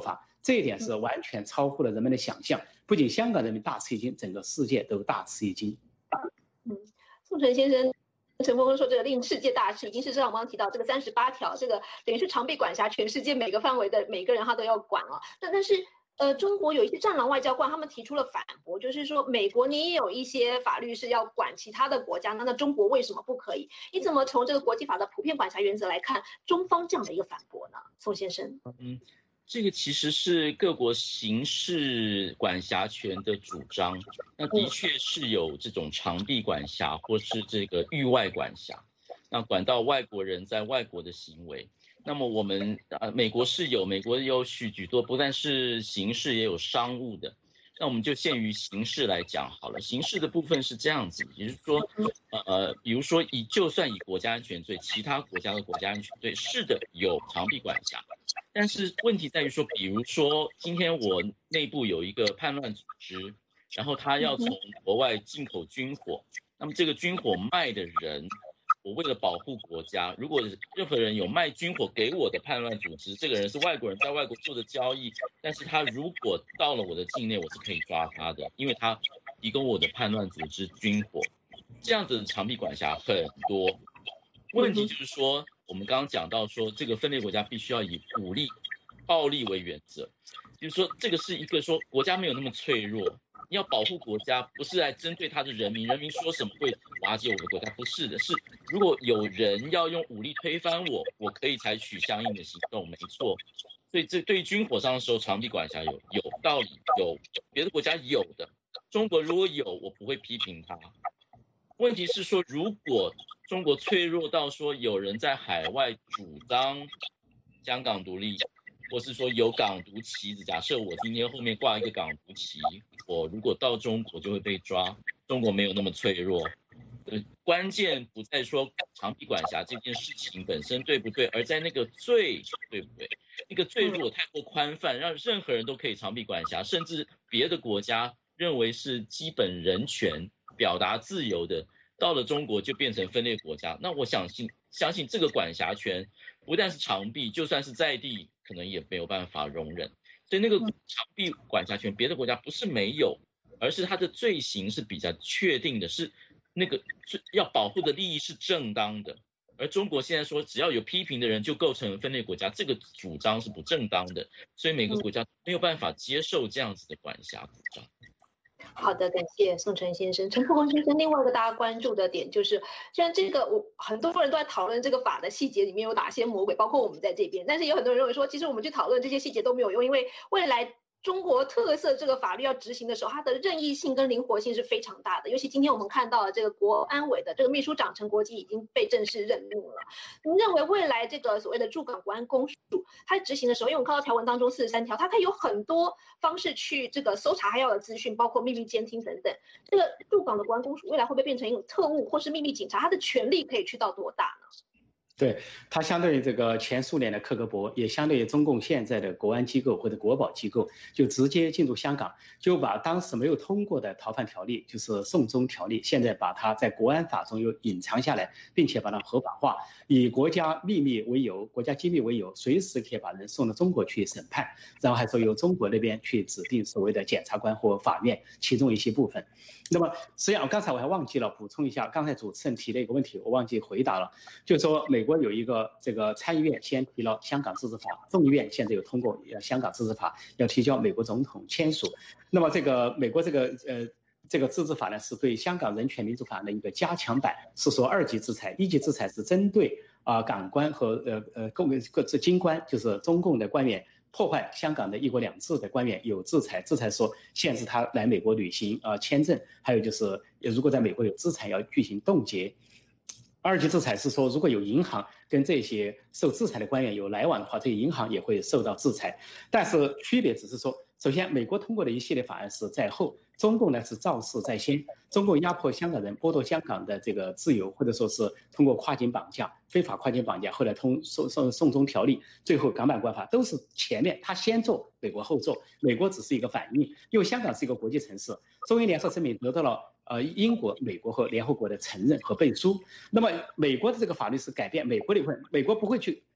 这一点是完全超乎了人们的想象。不仅香港人民大吃一惊，整个世界都大吃一惊。 嗯，宋晨先生。陈峰说：“这个令世界大吃，已经是像我刚刚提到这个三十八条，这个等于是长臂管辖全世界每个范围的每个人，他都要管啊。但但是，呃，中国有一些战狼外交官，他们提出了反驳，就是说，美国你也有一些法律是要管其他的国家，那那中国为什么不可以？你怎么从这个国际法的普遍管辖原则来看中方这样的一个反驳呢？”宋先生， 嗯。这个其实是各国刑事管辖权的主张，那的确是有这种长臂管辖或是这个域外管辖，那管到外国人在外国的行为。那么我们呃美国是有，美国有许许多不但是刑事也有商务的，那我们就限于刑事来讲好了。刑事的部分是这样子，也就是说，呃，比如说以就算以国家安全罪，其他国家的国家安全罪，是的有长臂管辖。但是问题在于说，比如说今天我内部有一个叛乱组织，然后他要从国外进口军火，那么这个军火卖的人，我为了保护国家，如果任何人有卖军火给我的叛乱组织，这个人是外国人，在外国做的交易，但是他如果到了我的境内，我是可以抓他的，因为他提供我的叛乱组织军火，这样子的长臂管辖很多。问题就是说，我们刚刚讲到说，这个分裂国家必须要以武力、暴力为原则，就是说，这个是一个说国家没有那么脆弱，你要保护国家，不是来针对他的人民，人民说什么会瓦解我的国家，不是的，是如果有人要用武力推翻我，我可以采取相应的行动，没错。所以这对于军火商的时候，长臂管辖有有道理，有别的国家有的，中国如果有，我不会批评他。问题是说，如果中国脆弱到说有人在海外主张香港独立，或是说有港独旗子，假设我今天后面挂一个港独旗，我如果到中国就会被抓。中国没有那么脆弱，呃，关键不在说长臂管辖这件事情本身对不对，而在那个罪对不对？那个罪如果太过宽泛，让任何人都可以长臂管辖，甚至别的国家认为是基本人权、表达自由的，到了中国就变成分裂国家。那我相信，相信这个管辖权不但是长臂，就算是在地，可能也没有办法容忍。所以那个长臂管辖权，别的国家不是没有，而是它的罪行是比较确定的，是那个要保护的利益是正当的。而中国现在说，只要有批评的人就构成分裂国家，这个主张是不正当的，所以每个国家没有办法接受这样子的管辖主张。 好的，感谢宋晨先生。陈富光先生，另外一个大家关注的点就是，虽然这个我很多人都在讨论这个法的细节里面有哪些魔鬼，包括我们在这边，但是有很多人认为说，其实我们去讨论这些细节都没有用，因为未来中国特色这个法律要执行的时候，它的任意性跟灵活性是非常大的。尤其今天我们看到这个国安委的这个秘书长陈国基已经被正式任命了。您认为未来这个所谓的驻港国安公署，它执行的时候，因为我们看到条文当中四十三条，它可以有很多方式去这个搜查还要的资讯，包括秘密监听等等。这个驻港的国安公署未来会不会变成一种特务或是秘密警察？它的权力可以去到多大呢？ 对，它相对于这个前苏联的克格勃，也相对于中共现在的国安机构或者国保机构，就直接进入香港，就把当时没有通过的逃犯条例，就是送中条例，现在把它在国安法中又隐藏下来，并且把它合法化，以国家秘密为由、国家机密为由，随时可以把人送到中国去审判，然后还说由中国那边去指定所谓的检察官或法院其中一些部分。那么实际上，刚才我还忘记了补充一下，刚才主持人提了一个问题，我忘记回答了，就是说美国有一个这个参议院先提了香港自治法，众议院现在有通过香港自治法，要提交美国总统签署。那么这个美国这个呃这个自治法呢，是对香港人权民主法案的一个加强版，是说二级制裁，一级制裁是针对啊、呃、港官和呃呃各各自京官，就是中共的官员。破坏香港的一国两制的官员有制裁，制裁说限制他来美国旅行啊、呃、签证，还有就是如果在美国有资产要进行冻结。二级制裁是说，如果有银行跟这些受制裁的官员有来往的话，这些银行也会受到制裁。但是区别只是说，首先美国通过的一系列法案是在后，中共呢是肇事在先。中共压迫香港人，剥夺香港的这个自由，或者说是通过跨境绑架、非法跨境绑架，后来通送送送中条例，最后港版国安法，都是前面他先做，美国后做，美国只是一个反应，因为香港是一个国际城市，中英联合声明得到了呃英国、美国和联合国的承认和背书。那么美国的这个法律是改变美国的一部分，美国不会去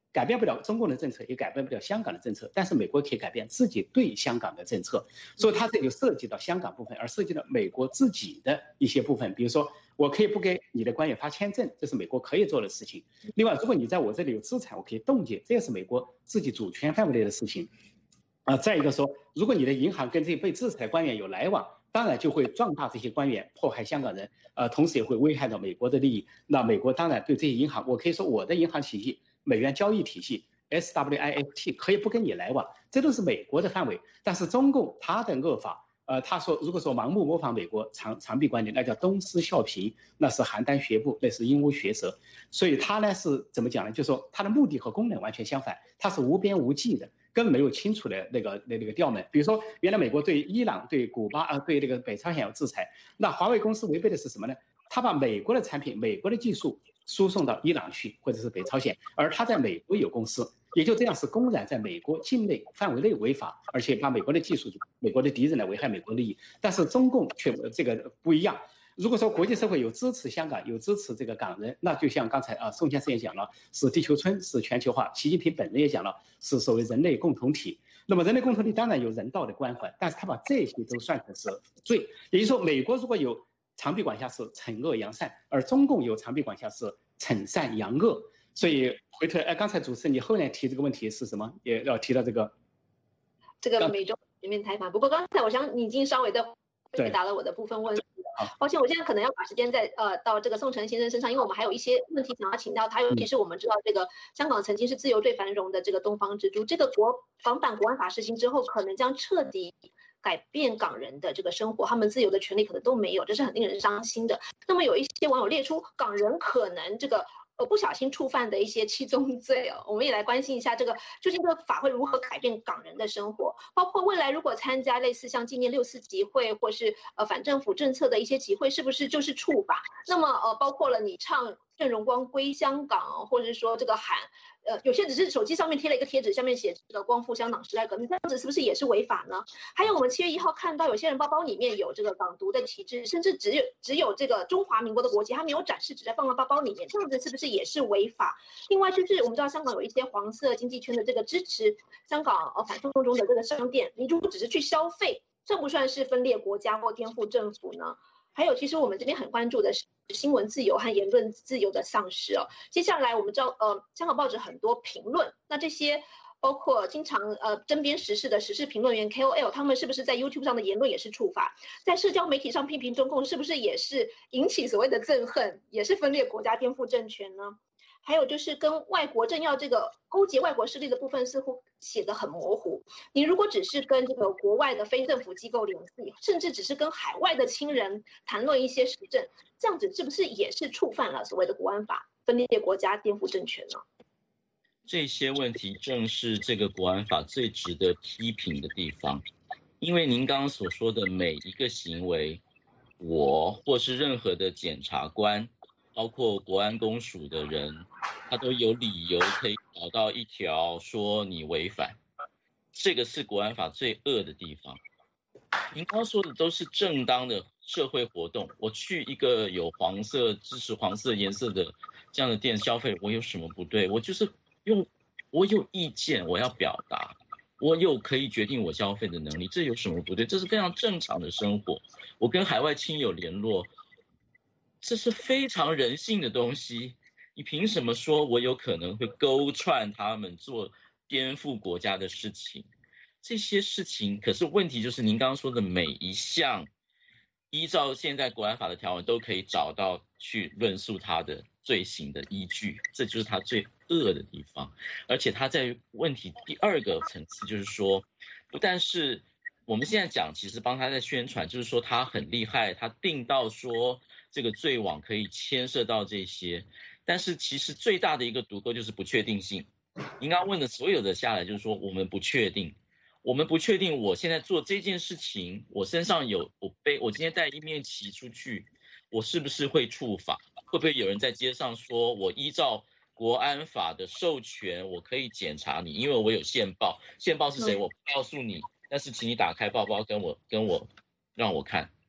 改变不了中共的政策，也改变不了香港的政策，但是美国可以改变自己对香港的政策，所以它这就涉及到香港部分，而涉及到美国自己的一些部分，比如说我可以不给你的官员发签证，这是美国可以做的事情。另外，如果你在我这里有资产，我可以冻结，这也是美国自己主权范围内的事情。啊，再一个说，如果你的银行跟这些被制裁官员有来往，当然就会壮大这些官员迫害香港人，呃，同时也会危害到美国的利益。那美国当然对这些银行，我可以说我的银行体系。美元交易体系 S W I F T 可以不跟你来往，这都是美国的范围。但是中共他的恶法，呃，他说如果说盲目模仿美国长长臂观点，那叫东施效颦，那是邯郸学步，那是鹦鹉学舌。所以他呢是怎么讲呢？就是说他的目的和功能完全相反，他是无边无际的，根本没有清楚的那个那那个调门。比如说，原来美国对伊朗、对古巴啊、呃、对那个北朝鲜有制裁，那华为公司违背的是什么呢？他把美国的产品、美国的技术输送到伊朗去，或者是北朝鲜，而他在美国有公司，也就这样是公然在美国境内范围内违法，而且把美国的技术、美国的敌人来危害美国利益。但是中共却这个不一样。如果说国际社会有支持香港，有支持这个港人，那就像刚才啊宋先生也讲了，是地球村，是全球化。习近平本人也讲了，是所谓人类共同体。那么人类共同体当然有人道的关怀，但是他把这些都算成是罪。也就是说，美国如果有长臂管辖是惩恶扬善，而中共有长臂管辖是惩善扬恶。所以回头，哎，刚才主持人你后面提这个问题是什么？也要提到这个这个美中全面开放。不过刚才我想你已经稍微的回答了我的部分问题了。抱歉，我现在可能要把时间再呃到这个宋晨先生身上，因为我们还有一些问题想要请教他，尤其是我们知道这个香港曾经是自由最繁荣的这个东方之珠，这个国港版国安法实行之后，可能将彻底改变港人的这个生活，他们自由的权利可能都没有，这是很令人伤心的。那么有一些网友列出港人可能这个呃不小心触犯的一些七宗罪哦，我们也来关心一下这个究竟这个法会如何改变港人的生活，包括未来如果参加类似像纪念六四集会或是呃反政府政策的一些集会，是不是就是触法？那么呃包括了你唱郑荣光归香港，或者是说这个喊。呃，有些只是手机上面贴了一个贴纸，上面写着“光复香港时代革命”，这样子是不是也是违法呢？还有我们七月一号看到有些人包包里面有这个港独的旗帜，甚至只有只有这个中华民国的国旗，他没有展示，只在放到包包里面，这样子是不是也是违法？另外就是我们知道香港有一些黄色经济圈的这个支持香港呃反送中的这个商店，你如果只是去消费，这不算是分裂国家或颠覆政府呢？还有，其实我们这边很关注的是新闻自由和言论自由的丧失哦。接下来我们知道，呃，香港报纸很多评论，那这些包括经常呃针砭时事的时事评论员 K O L， 他们是不是在 YouTube 上的言论也是触法？在社交媒体上批评中共，是不是也是引起所谓的憎恨，也是分裂国家、颠覆政权呢？还有就是跟外国政要这个勾结外国势力的部分似乎写得很模糊。你如果只是跟这个国外的非政府机构联系，甚至只是跟海外的亲人谈论一些时政，这样子是不是也是触犯了所谓的国安法，分裂国家、颠覆政权呢？ 这些问题正是这个国安法最值得批评的地方，因为您刚刚所说的每一个行为，我或是任何的检察官。包括国安公署的人，他都有理由可以找到一条说你违反，这个是国安法最恶的地方。您刚刚说的都是正当的社会活动，我去一个有黄色支持黄色颜色的这样的店消费，我有什么不对？我就是用我有意见，我要表达，我有可以决定我消费的能力，这有什么不对？这是非常正常的生活。我跟海外亲友联络。这是非常人性的东西，你凭什么说我有可能会勾串他们做颠覆国家的事情？这些事情，可是问题就是您刚刚说的每一项，依照现在国安法的条文都可以找到去论述他的罪行的依据，这就是他最恶的地方。而且他在问题第二个层次，就是说，不但是我们现在讲，其实帮他在宣传，就是说他很厉害，他定到说。这个罪网可以牵涉到这些，但是其实最大的一个毒钩就是不确定性。您刚刚问的所有的下来，就是说我们不确定，我们不确定我现在做这件事情，我身上有我背，我今天带一面旗出去，我是不是会触法？会不会有人在街上说我依照国安法的授权，我可以检查你，因为我有线报，线报是谁？我不告诉你，但是请你打开包包跟我跟我让我看。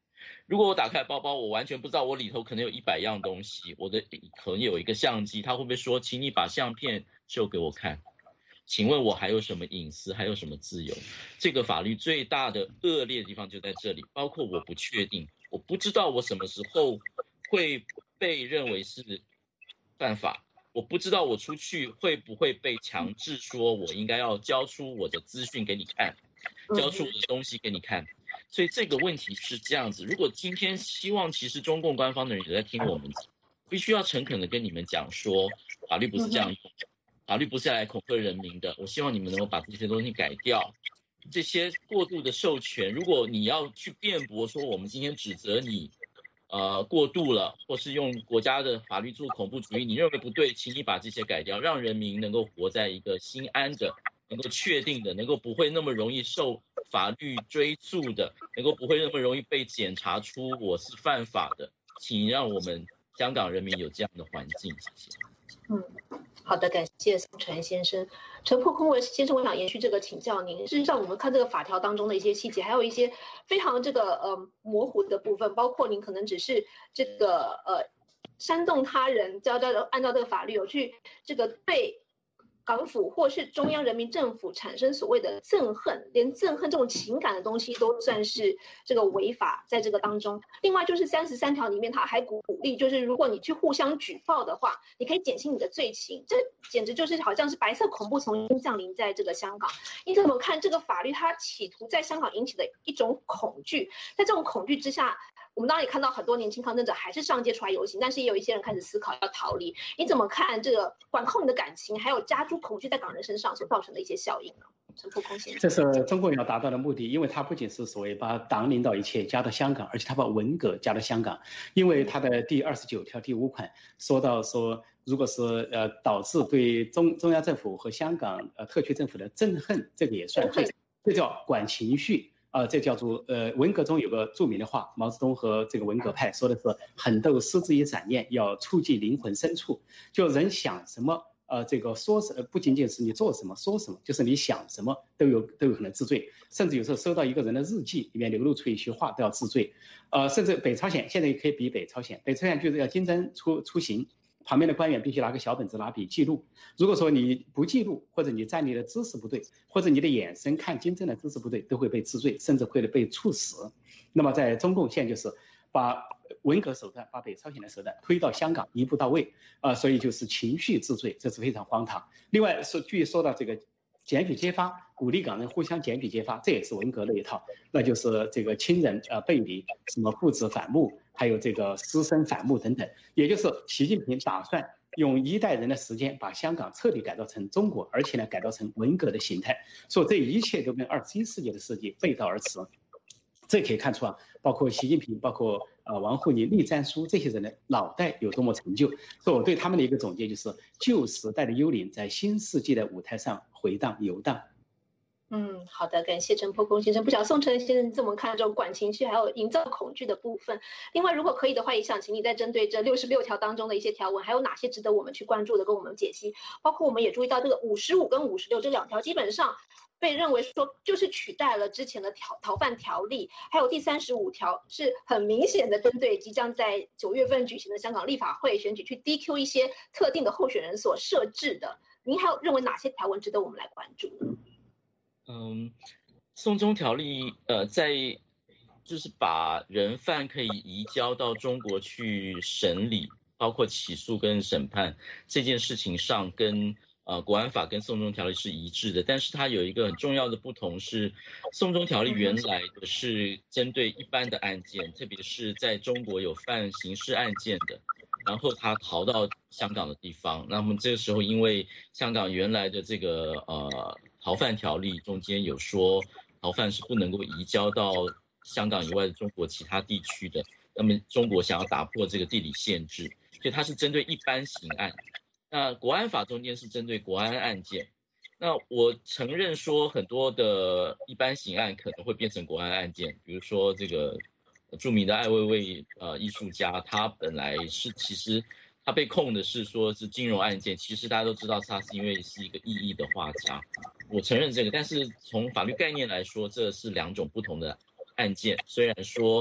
如果我打开包包，我完全不知道我里头可能有一百样东西，我的可能有一个相机，他会不会说，请你把相片秀给我看？请问我还有什么隐私，还有什么自由？这个法律最大的恶劣的地方就在这里，包括我不确定，我不知道我什么时候会被认为是犯法，我不知道我出去会不会被强制说我应该要交出我的资讯给你看，交出我的东西给你看。所以这个问题是这样子，如果今天希望其实中共官方的人也在听我们，必须要诚恳的跟你们讲说，法律不是这样，法律不是来恐吓人民的，我希望你们能够把这些东西改掉。这些过度的授权，如果你要去辩驳说我们今天指责你呃过度了，或是用国家的法律做恐怖主义，你认为不对，请你把这些改掉，让人民能够活在一个心安的，能够确定的，能够不会那么容易受法律追诉的，能够不会那么容易被检查出我是犯法的，请让我们香港人民有这样的环境，谢谢。 嗯，好的，感谢宋晨先生。陈破空先生，我想延续这个请教您。事实上，我们看这个法条当中的一些细节，还有一些非常这个呃模糊的部分，包括您可能只是这个呃煽动他人，就要按照这个法律有去这个对港府或是中央人民政府产生所谓的憎恨，连憎恨这种情感的东西都算是这个违法，在这个当中。另外就是三十三条里面，他还鼓励，就是如果你去互相举报的话，你可以减轻你的罪情。这简直就是好像是白色恐怖从新降临在这个香港。你怎么看这个法律？它企图在香港引起的一种恐惧，在这种恐惧之下，我们当然也看到很多年轻抗争者还是上街出来游行，但是也有一些人开始思考要逃离。你怎么看这个管控你的感情，还有加诸恐惧在港人身上所造成的一些效应呢？陈破空先生， 这是中共要达到的目的，因为它不仅是所谓把党领导一切加到香港，而且它把文革加到香港，因为它的第二十九条第五款说到说，如果是呃导致对中中央政府和香港呃特区政府的憎恨，这个也算罪，这叫管情绪。啊、呃，这叫做呃，文革中有个著名的话，毛泽东和这个文革派说的是“狠斗失之以闪念，要触及灵魂深处”。就人想什么，呃，这个说什，不仅仅是你做什么说什么，就是你想什么都有都有可能治罪。甚至有时候收到一个人的日记里面流露出一句话都要治罪。呃，甚至北朝鲜现在也可以比北朝鲜，北朝鲜就是要金正出出行。旁边的官员必须拿个小本子拿笔记录，如果说你不记录，或者你站立的姿势不对，或者你的眼神看金正的姿势不对，都会被治罪，甚至会被处死。那么在中共现在就是把文革手段，把北朝鲜的手段推到香港，一步到位啊、呃，所以就是情绪治罪，这是非常荒唐。另外说，据说到这个检举揭发，鼓励港人互相检举揭发，这也是文革那一套，那就是这个亲人呃背离，什么父子反目，还有这个师生反目等等，也就是习近平打算用一代人的时间把香港彻底改造成中国，而且呢改造成文革的形态，所以这一切都跟二十一世纪的世纪背道而驰。这可以看出啊，包括习近平，包括呃王沪宁、栗战书这些人的脑袋有多么陈旧。所以我对他们的一个总结就是，旧时代的幽灵在新世纪的舞台上回荡游荡。 嗯，好的，感谢陈破空先生。不晓得宋晨先生怎么看这种管情绪还有营造恐惧的部分？另外，如果可以的话，也想请你再针对这六十六条当中的一些条文，还有哪些值得我们去关注的，跟我们解析。包括我们也注意到这个五十五跟五十六这两条，基本上被认为说就是取代了之前的逃逃犯条例，还有第三十五条是很明显的针对即将在九月份举行的香港立法会选举去 D Q 一些特定的候选人所设置的。您还有认为哪些条文值得我们来关注呢？ 嗯，送中条例呃，在就是把人犯可以移交到中国去审理，包括起诉跟审判这件事情上跟。呃，国安法跟送中条例是一致的，但是它有一个很重要的不同是，送中条例原来的是针对一般的案件，特别是在中国有犯刑事案件的，然后他逃到香港的地方，那么这个时候因为香港原来的这个呃逃犯条例中间有说逃犯是不能够移交到香港以外的中国其他地区的，那么中国想要打破这个地理限制，所以它是针对一般刑案。那国安法中间是针对国安案件，那我承认说很多的一般刑案可能会变成国安案件，比如说这个著名的艾未未呃艺术家，他本来是其实他被控的是说是金融案件，其实大家都知道他是因为是一个异议的画家，我承认这个，但是从法律概念来说，这是两种不同的案件，虽然说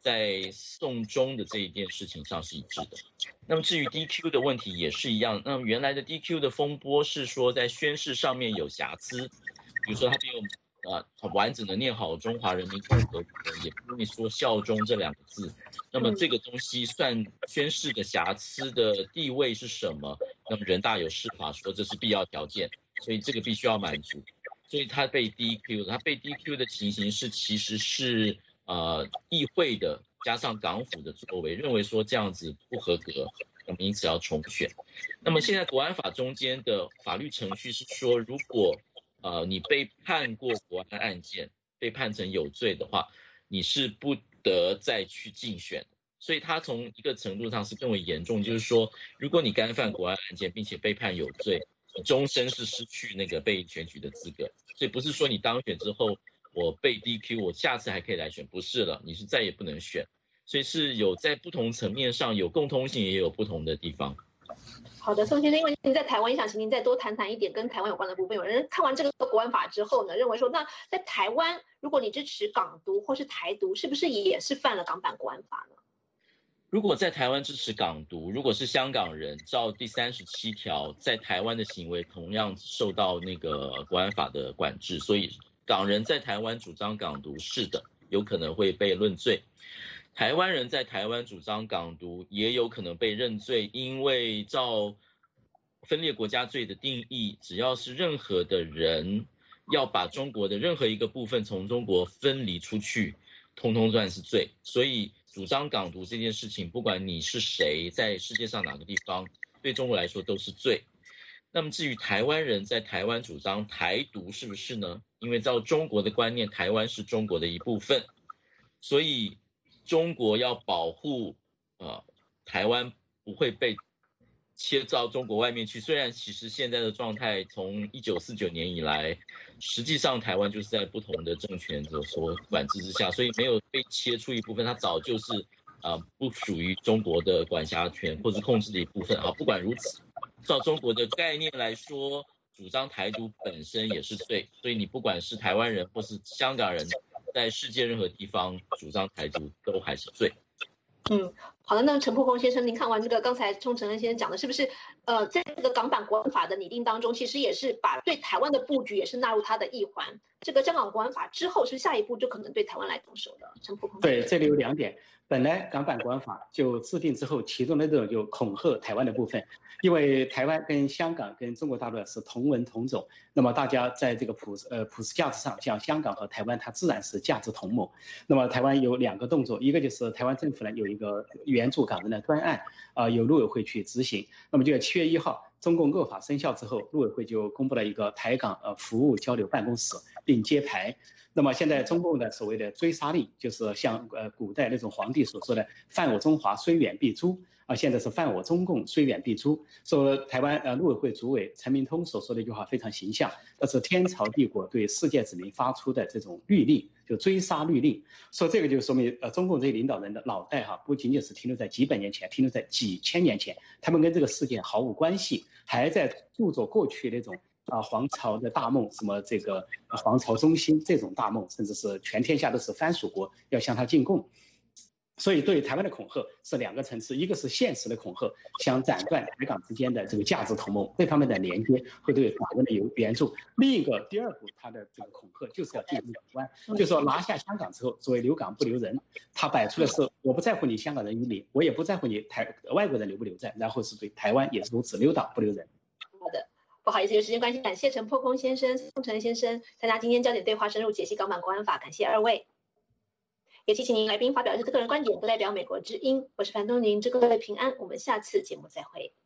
在送中的这一件事情上是一致的。那么至于 D Q 的问题也是一样，那么原来的 D Q 的风波是说在宣誓上面有瑕疵，比如说他没有呃完整的念好中华人民共和国，也不会说效忠这两个字，那么这个东西算宣誓的瑕疵的地位是什么？那么人大有释法说这是必要条件，所以这个必须要满足，所以他被 D Q， 他被 D Q 的情形是其实是呃议会的加上港府的作为，认为说这样子不合格，那么因此要重选。那么现在国安法中间的法律程序是说，如果呃你被判过国安案件，被判成有罪的话，你是不得再去竞选。所以它从一个程度上是更为严重，就是说，如果你干犯国安案件，并且被判有罪，你终身是失去那个被选举的资格。所以不是说你当选之后，我被 D Q， 我下次还可以来选，不是了，你是再也不能选。所以是有在不同层面上有共通性，也有不同的地方。 好的，宋先生，因为您在台湾，也想请您再多谈谈一点跟台湾有关的部分。有人看完这个国安法之后呢，认为说，那在台湾，如果你支持港独或是台独，是不是也是犯了港版国安法呢？ 如果在台湾支持港独，如果是香港人，照第三十七条，在台湾的行为同样受到那个国安法的管制，所以港人在台湾主张港独，是的，有可能会被论罪。台湾人在台湾主张港独，也有可能被认罪，因为照分裂国家罪的定义，只要是任何的人要把中国的任何一个部分从中国分离出去，通通算是罪。所以主张港独这件事情，不管你是谁，在世界上哪个地方，对中国来说都是罪。那么至于台湾人在台湾主张台独，是不是呢？因为照中国的观念，台湾是中国的一部分，所以中国要保护呃台湾不会被切到中国外面去。虽然其实现在的状态从一九四九年以来，实际上台湾就是在不同的政权的所管制之下，所以没有被切出一部分，它早就是呃不属于中国的管辖权或是控制的一部分啊。不管如此，照中国的概念来说，主张台独本身也是罪，所以你不管是台湾人或是香港人，在世界任何地方主张台独都还是罪。 嗯，好的，那陈破空先生，您看完这个刚才钟承恩先生讲的，是不是呃，在这个港版国安法的拟定当中，其实也是把对台湾的布局也是纳入它的一环？这个香港国安法之后，是不是下一步就可能对台湾来动手的？陈破空。 对，这里有两点。本来港版国安法就制定之后，其中的这种就恐吓台湾的部分，因为台湾跟香港跟中国大陆是同文同种，那么大家在这个普呃普世价值上，像香港和台湾，它自然是价值同盟。那么台湾有两个动作，一个就是台湾政府呢有一个援助港人的专案，啊、呃、由陆委会去执行。那么就在七月一号，中共恶法生效之后，陆委会就公布了一个台港呃服务交流办公室，并揭牌。那么现在中共的所谓的追杀令，就是像呃古代那种皇帝所说的“犯我中华，虽远必诛”啊，现在是“犯我中共，虽远必诛”。说台湾呃陆委会主委陈明通所说的一句话非常形象，这是天朝帝国对世界子民发出的这种律令，就追杀律令。说这个就说明呃中共这些领导人的脑袋哈，不仅仅是停留在几百年前，停留在几千年前，他们跟这个世界毫无关系，还在著作过去那种。啊，皇朝的大梦，什么这个皇朝中兴这种大梦，甚至是全天下都是藩属国要向他进贡，所以对台湾的恐吓是两个层次，一个是现实的恐吓，想斩断台港之间的这个价值同盟这方面的连接，会对台湾的有援助；另一个第二步，他的这个恐吓就是要进入台湾，就是说拿下香港之后，所谓留港不留人，他摆出的是我不在乎你香港人与你，我也不在乎你台外国人留不留在，然后是对台湾也是如此，留岛不留人。 好的。不好意思，有时间关系，感谢陈破空先生、宋承恩先生参加今天焦点对话，深入解析港版国安法，感谢二位。也提醒您，来宾发表的是个人观点，不代表美国之音。我是樊东宁，祝各位平安，我们下次节目再会。